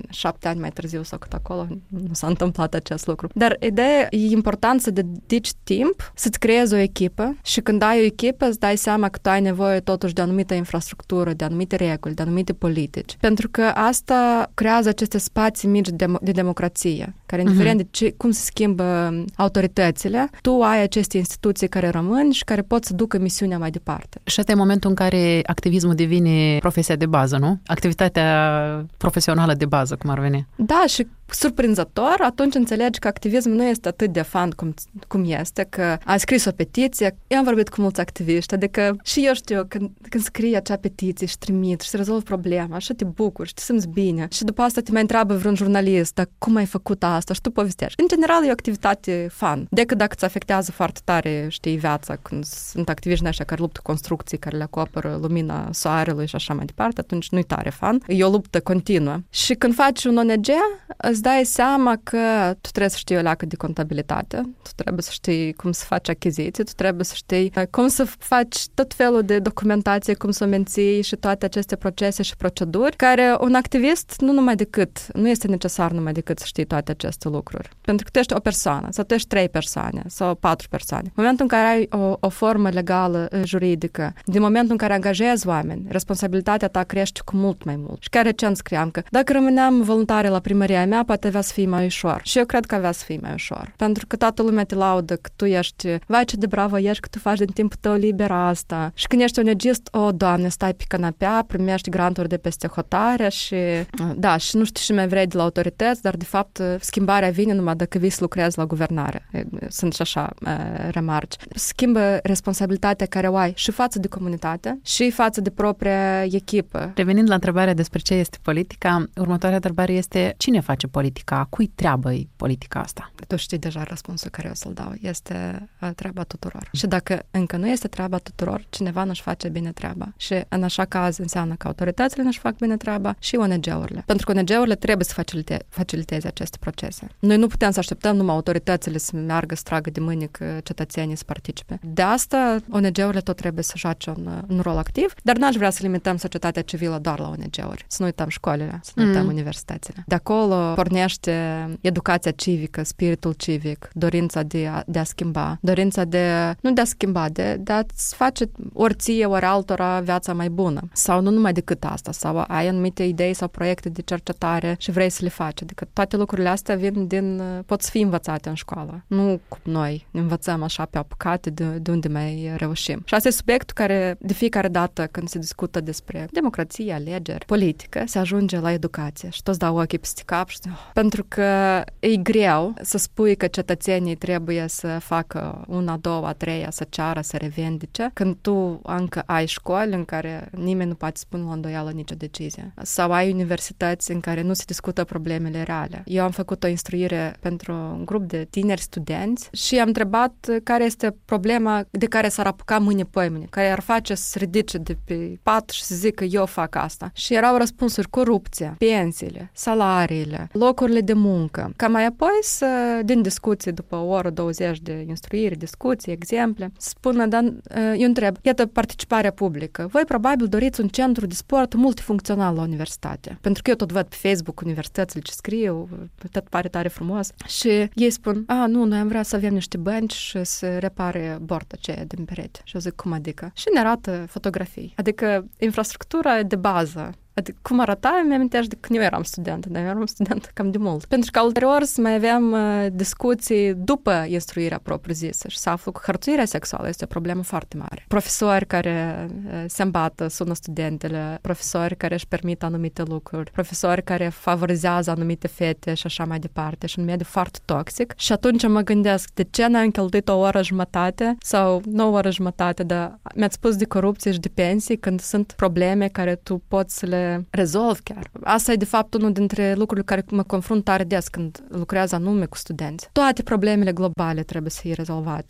șapte ani mai târziu sau cât acolo, nu s-a întâmplat acest lucru. Dar ideea e important să dedici timp să-ți creezi o echipă și când ai o echipă îți dai seama că tu ai nevoie totuși de anumită infrastructură, de anumite reguli, de anumite politici. Pentru că asta creează aceste spații mici de, de democrație, care indiferent uh-huh. de ce, cum se schimbă autoritățile, tu ai aceste instituții care rămân și care pot să ducă misiunea mai departe. Și asta e momentul în care activismul devine profesia de bază, nu? Activitatea profesională de bază, cum ar veni. Da, și surprinzător, atunci înțelegi că activismul nu este atât de fan cum, cum este, că a scris o petiție, eu am vorbit cu mulți activiști, adică și eu știu, când, când scrii acea petiție și trimit și rezolvi problema, și te bucuri și te simți bine și după asta te mai întreabă vreun jurnalist, dar cum ai făcut asta și tu povestești. În general e o activitate fan, decât dacă îți afectează foarte tare, știi, viața, când sunt activiști ăștia care luptă construcții, care le acoperă lumina soarelui și așa mai departe, atunci nu-i tare fan, e o luptă continuă. Și când faci un O N G, îți dai seama că tu trebuie să știi o leacă de contabilitate, tu trebuie să știi cum să faci achiziții, tu trebuie să știi cum să faci tot felul de documentație, cum să o menții și toate aceste procese și proceduri, care un activist nu numai decât, nu este necesar numai decât să știi toate aceste lucruri. Pentru că tu ești o persoană, sau tu ești trei persoane, sau patru persoane. În momentul în care ai o, o formă legală, juridică, din momentul în care angajezi oameni, responsabilitatea ta crește cu mult mai mult. Și chiar recent scriam că dacă rămâneam voluntare la primăria mea, poate avea să fie mai ușor. Și eu cred că avea să fie mai ușor. Pentru că toată lumea te laudă că tu ești, vai ce de bravo ești, că tu faci din timpul tău liber asta. Și când ești onegist, o, Doamne, stai pe canapea, primești granturi de peste hotare și, da, și nu știu ce mai vrei de la autorități, dar de fapt schimbarea vine numai dacă vii să lucrezi la guvernare. Sunt și așa remarci. Schimbă responsabilitatea care o ai și față de comunitate și față de propria echipă. Revenind la întrebarea despre ce este politica, următoarea întrebare este cine face politica? Cui treabă-i politica asta? Tu știi deja răspunsul care o să-l dau. Este treaba tuturor. Și dacă încă nu este treaba tuturor, cineva nu-și face bine treaba. Și în așa caz înseamnă că autoritățile nu-și fac bine treaba și O N G-urile. Pentru că O N G-urile trebuie să facilite- faciliteze aceste procese. Noi nu putem să așteptăm numai autoritățile să meargă, să tragă de mâini că cetățenii să participe. De asta O N G-urile tot trebuie să joace un, un rol activ, dar n-aș vrea să limităm societatea civilă doar la O N G-uri. Să nu uităm școlile, să nu uităm mm. universitățile. De acolo pornește educația civică, spiritul civic, dorința de a, de a schimba, dorința de, nu de a schimba, de, de a-ți face ori ție, ori altora viața mai bună. Sau nu numai decât asta, sau ai anumite idei sau proiecte de cercetare și vrei să le faci. Adică toate lucrurile astea vin din, pot să fie învățate în școală. Nu cum noi învățăm așa pe apucate de, de unde mai reușim. Și asta e subiectul care de fiecare dată când se discută despre democrație, alegeri, politică, se ajunge la educație. Și toți dau ochii peste cap și oh, pentru că e greu să spui că cetățenii trebuie să facă una, două, a treia, să ceară, să revendice, când tu încă ai școli în care nimeni nu poate spune la îndoială nicio decizie. Sau ai universități în care nu se discută problemele reale. Eu am făcut o instruire pentru un grup de tineri studenți și am întrebat care este problema de care s-ar apuca mâine poimâine, care ar face să se ridice de pe pat și să zică eu fac asta. Și erau răspunsuri: corupția, pensiile, salariile, locurile de muncă. Ca mai apoi să, din discuții, după o oră douăzeci de instruire, discuții, exemple, spună, dar eu întreb, iată participarea publică. Voi probabil doriți un centru de sport multifuncțional la universitate. Pentru că eu tot văd pe Facebook universitățile ce scriu, tot pare tare frumos. Și ei spun, a, nu, noi am vrea să avem niște bănci și să repare borta aceea din perete. Și eu zic, cum adică? Și ne arată fotografii. Adică infrastructura de bază. Adică cum arăta, îmi amintești de când eu eram studentă, dar eu eram studentă cam de mult. Pentru că ulterior să mai aveam uh, discuții după instruirea propriu-zisă și să aflu că hărțuirea sexuală este o problemă foarte mare. Profesori care uh, se îmbată, sună studentele, profesori care își permit anumite lucruri, profesori care favorizează anumite fete și așa mai departe și un mediu foarte toxic. Și atunci mă gândesc, de ce n-am cheltuit o oră jumătate sau nu o oră jumătate, dar mi-ați spus de corupție și de pensii când sunt probleme care tu poți să le rezolv chiar. Asta e de fapt unul dintre lucrurile care mă confrunt tare des când lucrează anume cu studenți. Toate problemele globale trebuie să fie rezolvate.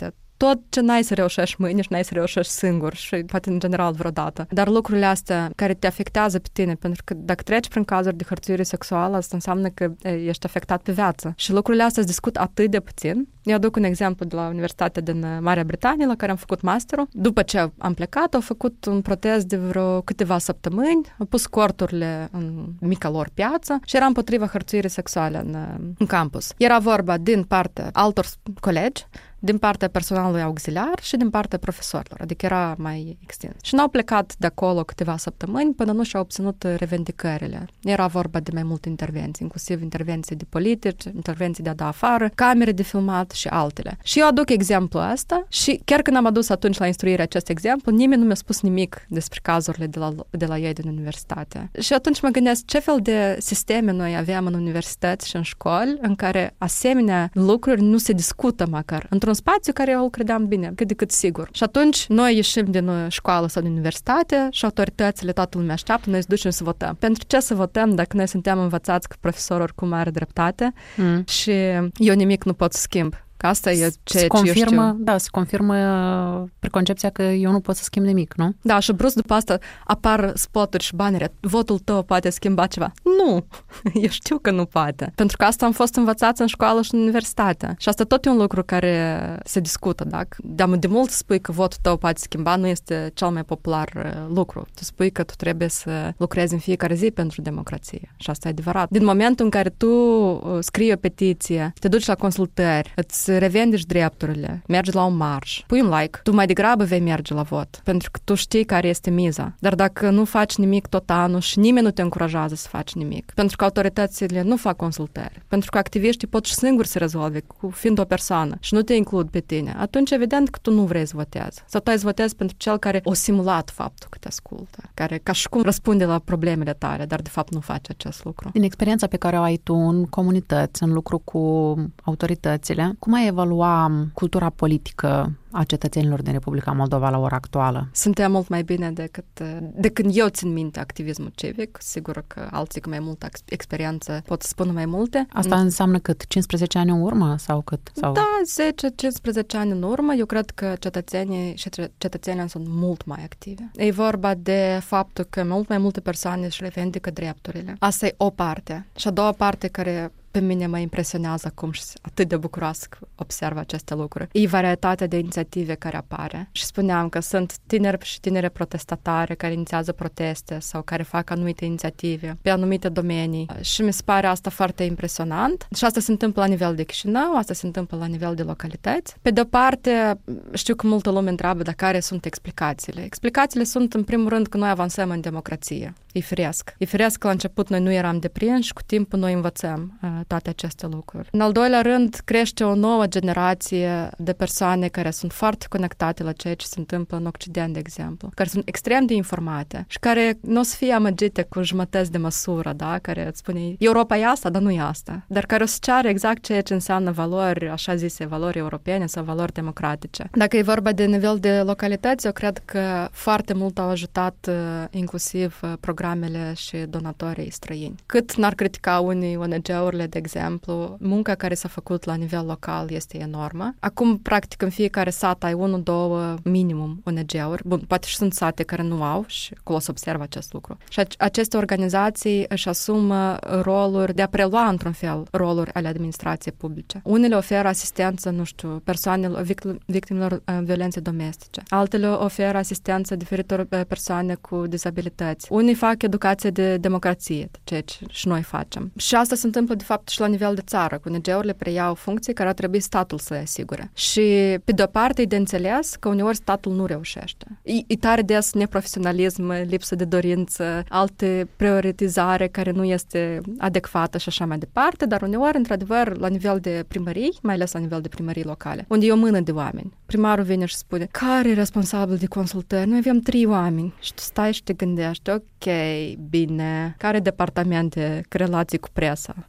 tot ce n-ai să reușești mâine și n-ai să reușești singur și poate în general vreodată. Dar lucrurile astea care te afectează pe tine, pentru că dacă treci prin cazuri de hărțuire sexuală, asta înseamnă că ești afectat pe viață. Și lucrurile astea se discut atât de puțin. Eu aduc un exemplu de la Universitatea din Marea Britanie, la care am făcut masterul. După ce am plecat, au făcut un protest de vreo câteva săptămâni, au pus corturile în mica lor piață și era împotriva hărțuirii sexuale în, în campus. Era vorba din partea altor colegi, din partea personalului auxiliar și din partea profesorilor, adică era mai extins. Și n-au plecat de acolo câteva săptămâni până nu și-au obținut revendicările. Era vorba de mai multe intervenții, inclusiv intervenții de politici, intervenții de a da afară, camere de filmat și altele. Și eu aduc exemplul ăsta și chiar când am adus atunci la instruire acest exemplu, nimeni nu mi-a spus nimic despre cazurile de la, de la ei din universitate. Și atunci mă gândesc ce fel de sisteme noi aveam în universități și în școli în care asemenea lucruri nu se discută măcar într-un spațiu care eu îl credeam bine, cât de cât sigur. Și atunci noi ieșim din școală sau din universitate și autoritățile, toată lumea așteaptă, noi se ducem să votăm. Pentru ce să votăm dacă noi suntem învățați că profesorul oricum are dreptate mm. și eu nimic nu pot să schimb? Asta e ceea ce eu știu. Da, se confirmă preconcepția că eu nu pot să schimb nimic, nu? Da, și brusc după asta apar spoturi și banere. Votul tău poate schimba ceva. Nu! Eu știu că nu poate. Pentru că asta am fost învățați în școală și în universitate. Și asta tot e un lucru care se discută, da? De, de mult spui că votul tău poate schimba, nu este cel mai popular lucru. Tu spui că tu trebuie să lucrezi în fiecare zi pentru democrație. Și asta e adevărat. Din momentul în care tu scrii o petiție, te duci la consultări, îți revendici drepturile, mergi la un marș, pui un like, tu mai degrabă vei merge la vot, pentru că tu știi care este miza. Dar dacă nu faci nimic tot anul și nimeni nu te încurajează să faci nimic, pentru că autoritățile nu fac consultări, pentru că activiștii pot și singuri să rezolve, cu fiind o persoană și nu te includ pe tine, atunci evident că tu nu vrei să votezi. Sau tu ai să votezi pentru cel care o simulat faptul că te ascultă, care ca și cum răspunde la problemele tale, dar de fapt nu face acest lucru. Din experiența pe care o ai tu în comunități, în lucru cu autoritățile, cum ai evalua cultura politică a cetățenilor din Republica Moldova la ora actuală? Suntem mult mai bine decât de când eu țin minte activismul civic. Sigur că alții cu mai multă experiență pot să spună mai multe. Asta înseamnă cât? cincisprezece ani în urmă? Sau cât? Sau... Da, zece cincisprezece ani în urmă. Eu cred că cetățenii și cetățenii sunt mult mai active. E vorba de faptul că mult mai multe persoane își revendică drepturile. Asta e o parte. Și a doua parte care pe mine mă impresionează acum și atât de bucuroasă că observ aceste lucruri. E varietatea de inițiative care apare. Și spuneam că sunt tineri și tinere protestatare care inițiază proteste sau care fac anumite inițiative pe anumite domenii. Și mi se pare asta foarte impresionant. Și asta se întâmplă la nivel de Chișinău, asta se întâmplă la nivel de localități. Pe de-o parte, știu că multă lume întreabă de care sunt explicațiile. Explicațiile sunt, în primul rând, că noi avansăm în democrație. E firesc. E firesc că la început noi nu eram deprinși și cu timpul noi învățăm uh, toate aceste lucruri. În al doilea rând, crește o nouă generație de persoane care sunt foarte conectate la ceea ce se întâmplă în Occident, de exemplu, care sunt extrem de informate și care nu o să fie amăgite cu jumătăți de măsură, da? Care îți spune, Europa e asta, dar nu e asta. Dar care o să ceară exact ceea ce înseamnă valori, așa zise, valori europene sau valori democratice. Dacă e vorba de nivel de localități, eu cred că foarte mult au ajutat uh, inclusiv uh, programele și donatorii străini. Cât n-ar critica unii O N G-urile, de exemplu, munca care s-a făcut la nivel local este enormă. Acum, practic, în fiecare sat ai unul, două, minimum O N G-uri. Bun, poate și sunt sate care nu au și acolo se observă acest lucru. Și aceste organizații își asumă roluri de a prelua, într-un fel, roluri ale administrației publice. Unele oferă asistență, nu știu, persoanelor, victimelor violențe domestice. Altele oferă asistență diferitor persoane cu dizabilități. Unii fac educație de democrație, ceea ce și noi facem. Și asta se întâmplă, de fapt, și la nivel de țară. Cu O N G-urile preiau funcții care ar trebui statul să le asigure. Și, pe de-o parte, e de înțeles că uneori statul nu reușește. E, e tare des neprofesionalism, lipsă de dorință, alte prioritizare care nu este adecvată și așa mai departe, dar uneori, într-adevăr, la nivel de primării, mai ales la nivel de primării locale, unde e o mână de oameni. Primarul vine și spune, care e responsabil de consultări? Noi avem trei oameni. Și tu stai și te gândești, ok, bine, care departamente, relații cu presa? Adică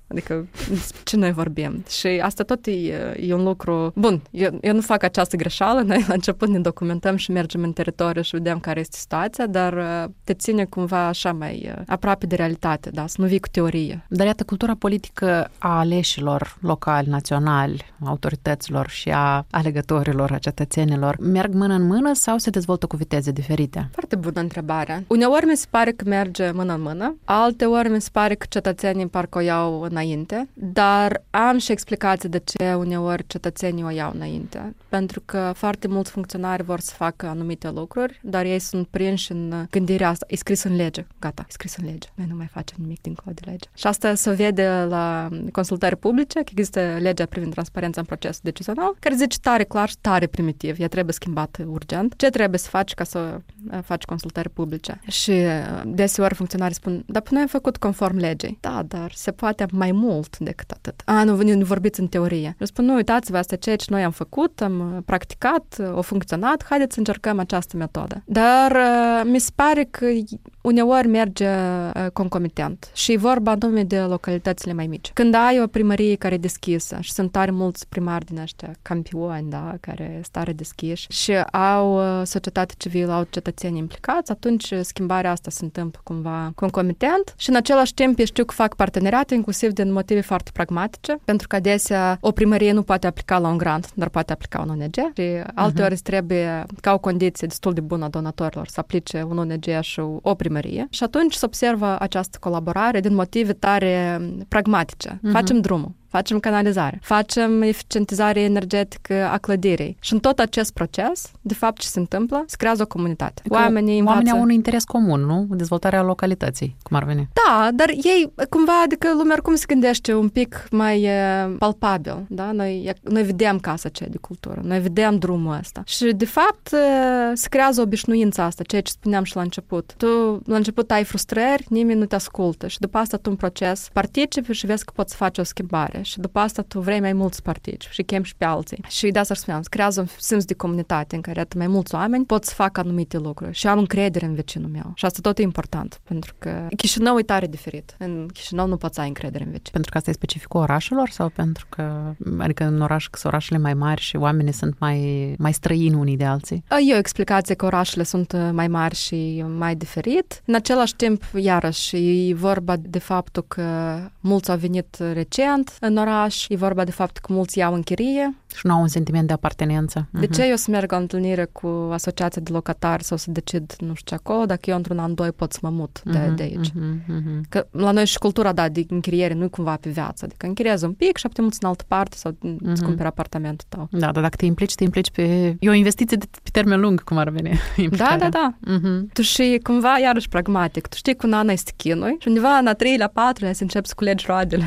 ce noi vorbim. Și asta tot e, e un lucru... Bun, eu, eu nu fac această greșeală, noi la început ne documentăm și mergem în teritoriu și vedem care este situația, dar te ține cumva așa mai aproape de realitate, da, să nu vii cu teorie. Dar iată, cultura politică a aleșilor locali, naționali, autorităților și a alegătorilor, a cetățenilor, merg mână în mână sau se dezvoltă cu viteze diferite? Foarte bună întrebare. Uneori mi se pare că merge mână în mână, alteori mi se pare că cetățenii parcă o iau înainte, dar am și explicații de ce uneori cetățenii o iau înainte. Pentru că foarte mulți funcționari vor să facă anumite lucruri, dar ei sunt prinși în gândirea asta. E scris în lege. Gata, e scris în lege. Noi nu mai facem nimic dincolo de lege. Și asta se vede la consultări publice, că există legea privind transparența în procesul decizional, care zice tare clar și tare primitiv. Ea trebuie schimbată urgent. Ce trebuie să faci ca să faci consultări publice? Și deseori funcționarii spun, dar noi am făcut conform legei. Da, dar se poate mai mult decât atât. A, nu, nu vorbiți în teorie. Eu spun, nu, uitați-vă, asta ceea ce noi am făcut, am practicat, a funcționat, haideți să încercăm această metodă. Dar mi se pare că uneori merge concomitent și e vorba nume de localitățile mai mici. Când ai o primărie care e deschisă și sunt tare mulți primari din ăștia campioni, da, care sunt tare deschiși și au societate civilă, au cetățeni implicați, atunci schimbarea asta se întâmplă cumva concomitent și în același timp eu știu că fac parteneriate inclusiv din motive foarte pragmatice, pentru că adesea o primărie nu poate aplica la un grant, dar poate aplica un O N G și alteori uh-huh. trebuie ca o condiție destul de bună a donatorilor să aplice un O N G și o primărie și atunci se observă această colaborare din motive tare pragmatice. Uh-huh. Facem drumul. Facem canalizare, facem eficientizare energetică a clădirii. Și în tot acest proces, de fapt, ce se întâmplă? Se creează o comunitate. Oamenii, învață... oamenii au un interes comun, nu? Dezvoltarea localității, cum ar veni. Da, dar ei, cumva, adică lumea oricum se gândește un pic mai uh, palpabil, da? Noi, noi vedem casa aceea de cultură, noi vedem drumul ăsta. Și, de fapt, uh, se creează obișnuința asta, ceea ce spuneam și la început. Tu, la început, ai frustrări, nimeni nu te ascultă și după asta tu în proces participi și vezi că poți să faci o schimbare. Și după asta tu vrei mai mult să participi și chemi și pe alții. Și de asta spuneam, să creează un simț de comunitate în care atât mai mulți oameni pot să facă anumite lucruri și am încredere în vecinul meu. Și asta tot e important, pentru că Chișinău e tare diferit. În Chișinău nu poți să ai încredere în vecin. Pentru că asta e specificul orașelor sau pentru că, adică în oraș, că sunt orașele mai mari și oamenii sunt mai, mai străini unii de alții? E o explicație că orașele sunt mai mari și mai diferit. În același timp, iarăși, e vorba de faptul că mulți au venit recent în oraș, e vorba de fapt că mulți iau în chirie. Și nu au un sentiment de apartenență. De ce eu să merg la întâlnire cu asociația de locatari sau să decid nu știu ce acolo, dacă eu într-un an, doi pot să mă mut de, uh-huh, de aici. Uh-huh, uh-huh. Că la noi și cultura, da, de închiriere nu e cumva pe viață. Adică închiriezi un pic și apoi muți în altă parte sau uh-huh. îți cumperi apartamentul tău. Da, dar dacă te implici, te implici pe... E o investiție de, pe termen lung, cum ar veni. Da, da, da. Uh-huh. Tu și cumva, iarăși pragmatic. Tu știi că un an ai să te chinui și undeva în a treilea, patrulea să începi să culegi roadele.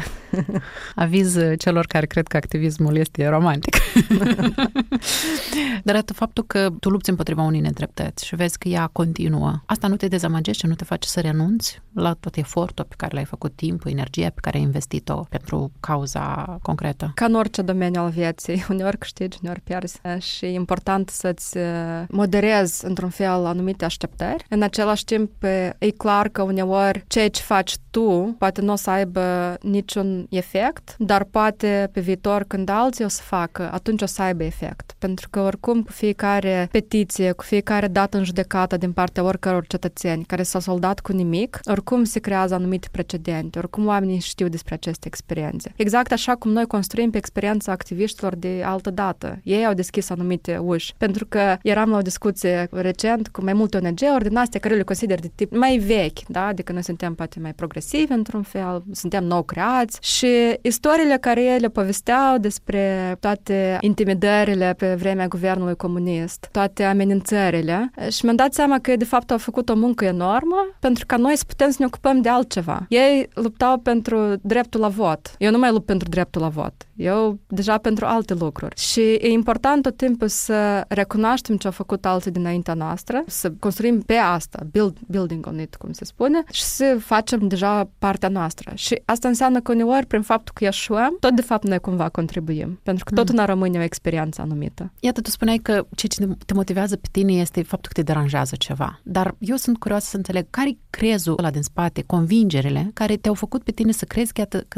Aviz celor care cred că activismul este romantic. Dar atât faptul că tu lupți împotriva unei nedreptăți și vezi că ea continuă, asta nu te dezamăgește, nu te face să renunți la tot efortul pe care l-ai făcut, timpul, energia pe care ai investit-o pentru cauza concretă? Ca în orice domeniu al vieții, uneori câștigi, uneori pierzi și e important să-ți moderezi într-un fel anumite așteptări. În același timp, e clar că uneori ceea ce faci tu poate nu o să aibă niciun efect, dar poate pe viitor când alții o să facă, atunci o să aibă efect. Pentru că oricum cu fiecare petiție, cu fiecare dată în judecată din partea oricăror cetățeni care s-au soldat cu nimic, oricum se creează anumite precedente, oricum oamenii știu despre aceste experiențe. Exact așa cum noi construim pe experiența activiștilor de altă dată. Ei au deschis anumite uși. Pentru că eram la o discuție recent cu mai multe O N G-uri din astea care le consider de tip mai vechi, da? Adică noi suntem poate mai progresivi într-un fel, suntem nou creați și istoriile care ele povesteau despre toate intimidările pe vremea guvernului comunist, toate amenințările și mi-am dat seama că de fapt au făcut o muncă enormă pentru ca noi să putem să ne ocupăm de altceva. Ei luptau pentru dreptul la vot. Eu nu mai lupt pentru dreptul la vot. Eu deja pentru alte lucruri. Și e important tot timpul să recunoaștem ce au făcut alții dinaintea noastră, să construim pe asta, build, building on it, cum se spune, și să facem deja partea noastră. Și asta înseamnă că uneori, prin faptul că ieșuăm, tot de fapt noi cumva contribuim. Pentru că tot mm. rămâne o experiență anumită. Iată, tu spuneai că ceea ce te motivează pe tine este faptul că te deranjează ceva. Dar eu sunt curioasă să înțeleg care-i crezul ăla din spate, convingerile care te-au făcut pe tine să crezi că, iată, că tu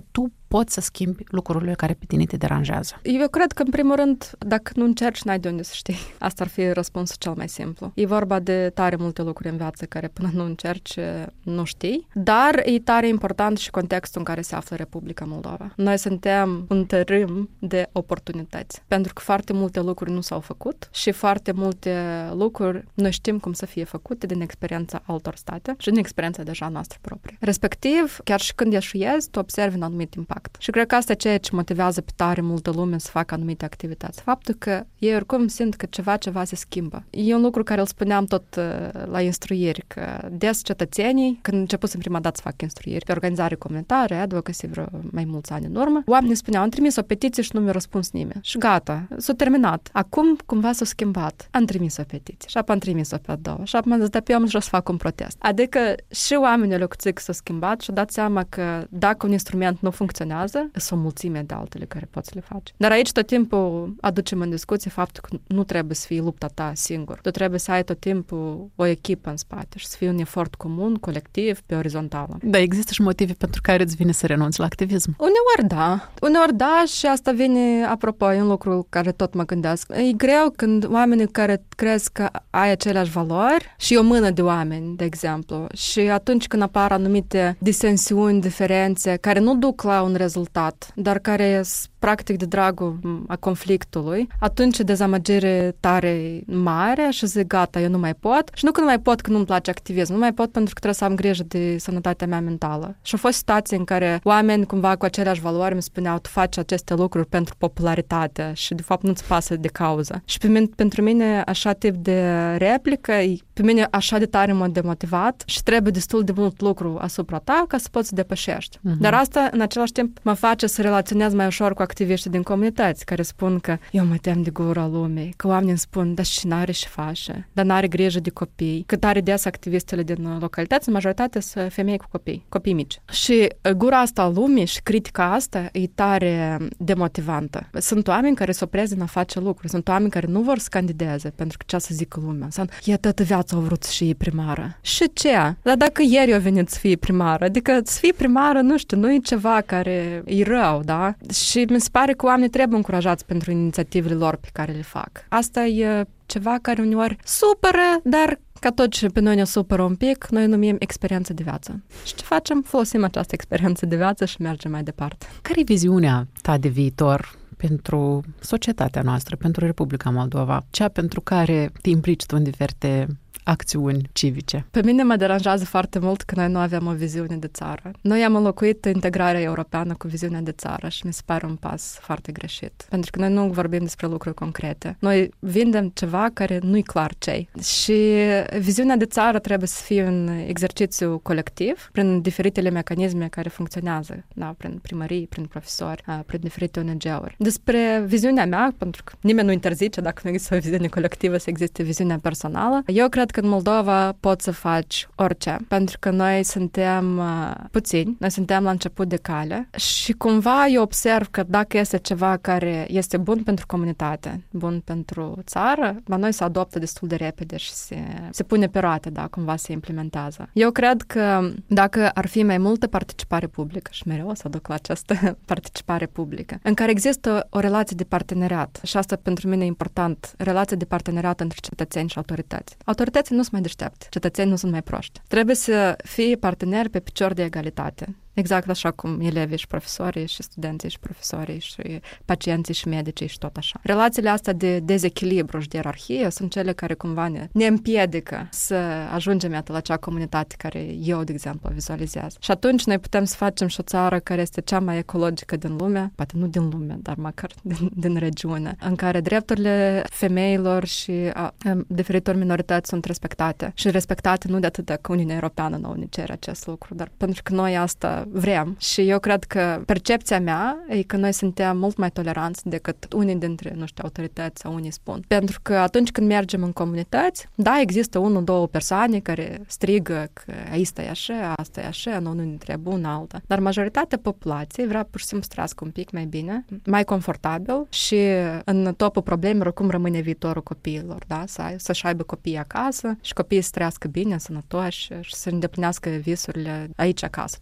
poți să schimbi lucrurile care pe tine te deranjează? Eu cred că, în primul rând, dacă nu încerci, n-ai de unde să știi. Asta ar fi răspunsul cel mai simplu. E vorba de tare multe lucruri în viață care până nu încerci, nu știi, dar e tare important și contextul în care se află Republica Moldova. Noi suntem un tărâm de oportunități, pentru că foarte multe lucruri nu s-au făcut și foarte multe lucruri noi știm cum să fie făcute din experiența altor state și din experiența deja noastră proprie. Respectiv, chiar și când eșuiezi, tu observi un anumit impact. Și cred că asta e ceea ce motivează pe tare multă lume să facă anumite activități. Faptul că ei oricum simt că ceva, ceva se schimbă. E un lucru care îl spuneam tot la instruiri, că des cetățenii, când început în prima dată să fac instruiri pe organizare comunitară, advocacy vreo mai mulți ani în urmă, oamenii spuneau, am trimis o petiție și nu mi-a răspuns nimeni. Și gata, s-a terminat. Acum cumva s-a schimbat. Am trimis o petiție și apoi am trimis-o pe a doua și apoi am zis, pe eu am să fac un protest. Adică și oamenii le s-au schimbat și au dat seama că dacă un instrument nu funcționează, sunt o mulțime de altele care poți să le faci. Dar aici tot timpul aducem în discuție faptul că nu trebuie să fii lupta ta singur. Tu trebuie să ai tot timpul o echipă în spate și să fie un efort comun, colectiv, pe orizontală. Da, există și motive pentru care îți vine să renunți la activism. Uneori da. Uneori da și asta vine, apropo, e un lucru care tot mă gândesc. E greu când oamenii care crezi că ai aceleași valori și o mână de oameni, de exemplu, și atunci când apar anumite disensiuni, diferențe, care nu duc la un rezultat, dar care sunt practic de dragul a conflictului, atunci dezamăgire tare mare și zic, gata, eu nu mai pot. Și nu că nu mai pot că nu-mi place activism, nu mai pot pentru că trebuie să am grijă de sănătatea mea mentală. Și au fost situații în care oameni cumva cu aceleași valori îmi spuneau, tu faci aceste lucruri pentru popularitate și de fapt nu-ți pasă de cauză. Și pe mine, pentru mine așa tip de replică, pe mine așa de tare m-a demotivat și trebuie destul de mult lucru asupra ta ca să poți să depășești. Uh-huh. Dar asta în același timp mă face să relaționez mai ușor cu activiștii din comunități care spun că eu mă tem de gura lumii, că oamenii îmi spun, dar și n-are și face, dar n-are grijă de copii, că tare des activistele din localități, în majoritate sunt femei cu copii, copii mici. Și gura asta a lumii și critica asta e tare demotivantă. Sunt oameni care se opresc din a face lucruri, sunt oameni care nu vor să candideze pentru că ce să zică lumea. Sunt, e toată viața au vrut să fie primară. Și ce? Dar dacă ieri au venit să fie primară, adică să fie primară, nu știu, nu e ceva care e rău, da? Și mi se pare că oamenii trebuie încurajați pentru inițiativele lor pe care le fac. Asta e ceva care uneori supără, dar ca tot ce pe noi ne supără un pic, noi numim experiență de viață. Și ce facem? Folosim această experiență de viață și mergem mai departe. Care e viziunea ta de viitor pentru societatea noastră, pentru Republica Moldova? Cea pentru care te implici tu în diferite acțiuni civice? Pe mine mă deranjează foarte mult că noi nu avem o viziune de țară. Noi am înlocuit integrarea europeană cu viziunea de țară și mi se pare un pas foarte greșit. Pentru că noi nu vorbim despre lucruri concrete. Noi vindem ceva care nu-i clar ce-i. Și viziunea de țară trebuie să fie un exercițiu colectiv prin diferitele mecanisme care funcționează, da, prin primării, prin profesori, prin diferite O N G-uri. Despre viziunea mea, pentru că nimeni nu interzice dacă nu există o viziune colectivă să existe viziunea personală, eu cred că în Moldova poți să faci orice, pentru că noi suntem uh, puțini, noi suntem la început de cale și cumva eu observ că dacă este ceva care este bun pentru comunitate, bun pentru țară, la noi se adoptă destul de repede și se, se pune pe roate, da, cumva se implementează. Eu cred că dacă ar fi mai multă participare publică, și mereu o să aduc la această participare publică, în care există o relație de parteneriat, și asta pentru mine e important, relație de parteneriat între cetățeni și autorități. Autorități nu sunt mai deștepți, cetățenii nu sunt mai proști. Trebuie să fie parteneri pe picior de egalitate. Exact așa cum elevii și profesorii și studenții și profesorii și pacienții și medicii și tot așa. Relațiile astea de dezechilibru și de ierarhie sunt cele care cumva ne, ne împiedică să ajungem iată la acea comunitate care eu, de exemplu, vizualizez. Și atunci noi putem să facem și o țară care este cea mai ecologică din lume, poate nu din lume, dar măcar din, din regiune, în care drepturile femeilor și a, a diferitor minorități sunt respectate. Și respectate nu de atât că Uniunea Europeană nouă ne cere acest lucru, dar pentru că noi asta vrem. Și eu cred că percepția mea e că noi suntem mult mai toleranți decât unii dintre, nu știu, autorități sau unii spun. Pentru că atunci când mergem în comunități, da, există unul, două persoane care strigă că asta e așa, asta e așa, nu, nu ne trebuie una alta. Dar majoritatea populației vrea pur și simplu să trăiască un pic mai bine, mai confortabil și în topul problemelor cum rămâne viitorul copiilor, da? Să, să-și aibă copii acasă și copiii să trăiască bine, sănătoși și să îndeplinească visurile aici acasă, decât să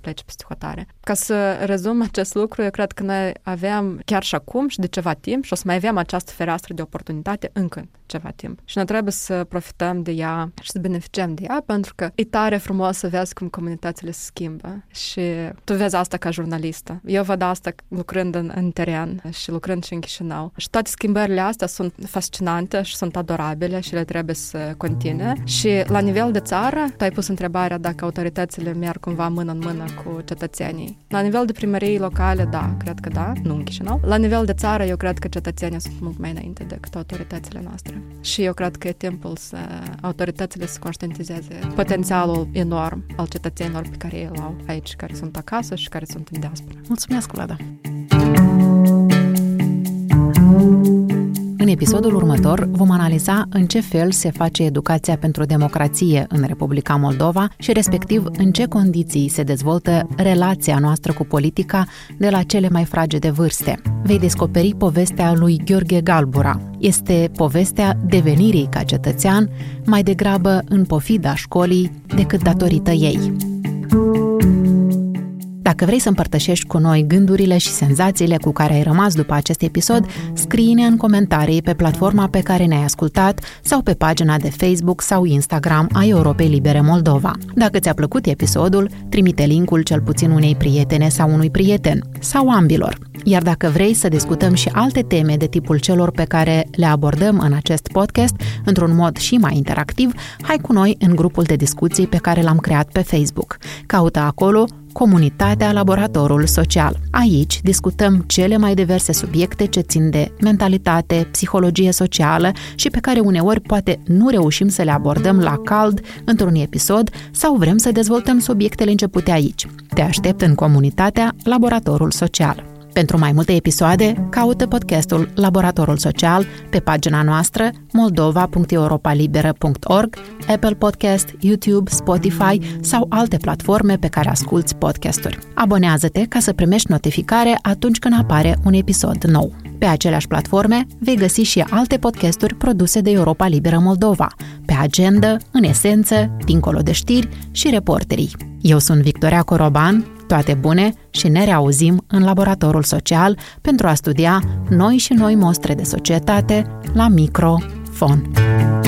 plece peste hotare. Ca să rezum acest lucru, eu cred că noi avem chiar și acum și de ceva timp și o să mai avem această fereastră de oportunitate încă ceva timp. Și noi trebuie să profităm de ea și să beneficiem de ea, pentru că e tare frumos să vezi cum comunitățile se schimbă. Și tu vezi asta ca jurnalistă. Eu văd asta lucrând în, în teren și lucrând și în Chișinău. Și toate schimbările astea sunt fascinante și sunt adorabile și le trebuie să continue. Și la nivel de țară, tu ai pus întrebarea dacă autoritățile merg cumva mână în mână cu cetățenii. La nivel de primării locale, da, cred că da, nu în Chișinău. La nivel de țară, eu cred că cetățenii sunt mult mai înainte decât autoritățile noastre. Și eu cred că e timpul să autoritățile să conștientizeze potențialul enorm al cetățenilor pe care ei îl au aici, care sunt acasă și care sunt în diaspora. Mulțumesc, Vlada! În episodul următor vom analiza în ce fel se face educația pentru democrație în Republica Moldova și respectiv în ce condiții se dezvoltă relația noastră cu politica de la cele mai fragede vârste. Vei descoperi povestea lui Gheorghe Galbura. Este povestea devenirii ca cetățean mai degrabă în pofida școlii decât datorită ei. Dacă vrei să împărtășești cu noi gândurile și senzațiile cu care ai rămas după acest episod, scrie-ne în comentarii pe platforma pe care ne-ai ascultat sau pe pagina de Facebook sau Instagram a Europei Libere Moldova. Dacă ți-a plăcut episodul, trimite linkul cel puțin unei prietene sau unui prieten, sau ambilor. Iar dacă vrei să discutăm și alte teme de tipul celor pe care le abordăm în acest podcast, într-un mod și mai interactiv, hai cu noi în grupul de discuții pe care l-am creat pe Facebook. Caută acolo Comunitatea Laboratorul Social. Aici discutăm cele mai diverse subiecte ce țin de mentalitate, psihologie socială și pe care uneori poate nu reușim să le abordăm la cald într-un episod sau vrem să dezvoltăm subiectele începute aici. Te aștept în Comunitatea Laboratorul Social. Pentru mai multe episoade, caută podcastul Laboratorul Social pe pagina noastră moldova punct europalibera punct org, Apple Podcast, YouTube, Spotify sau alte platforme pe care asculți podcasturi. Abonează-te ca să primești notificare atunci când apare un episod nou. Pe aceleași platforme vei găsi și alte podcasturi produse de Europa Liberă Moldova, pe agenda, în esență, dincolo de știri și reporterii. Eu sunt Victoria Coroban, toate bune și ne reauzim în Laboratorul Social pentru a studia noi și noi mostre de societate la microfon.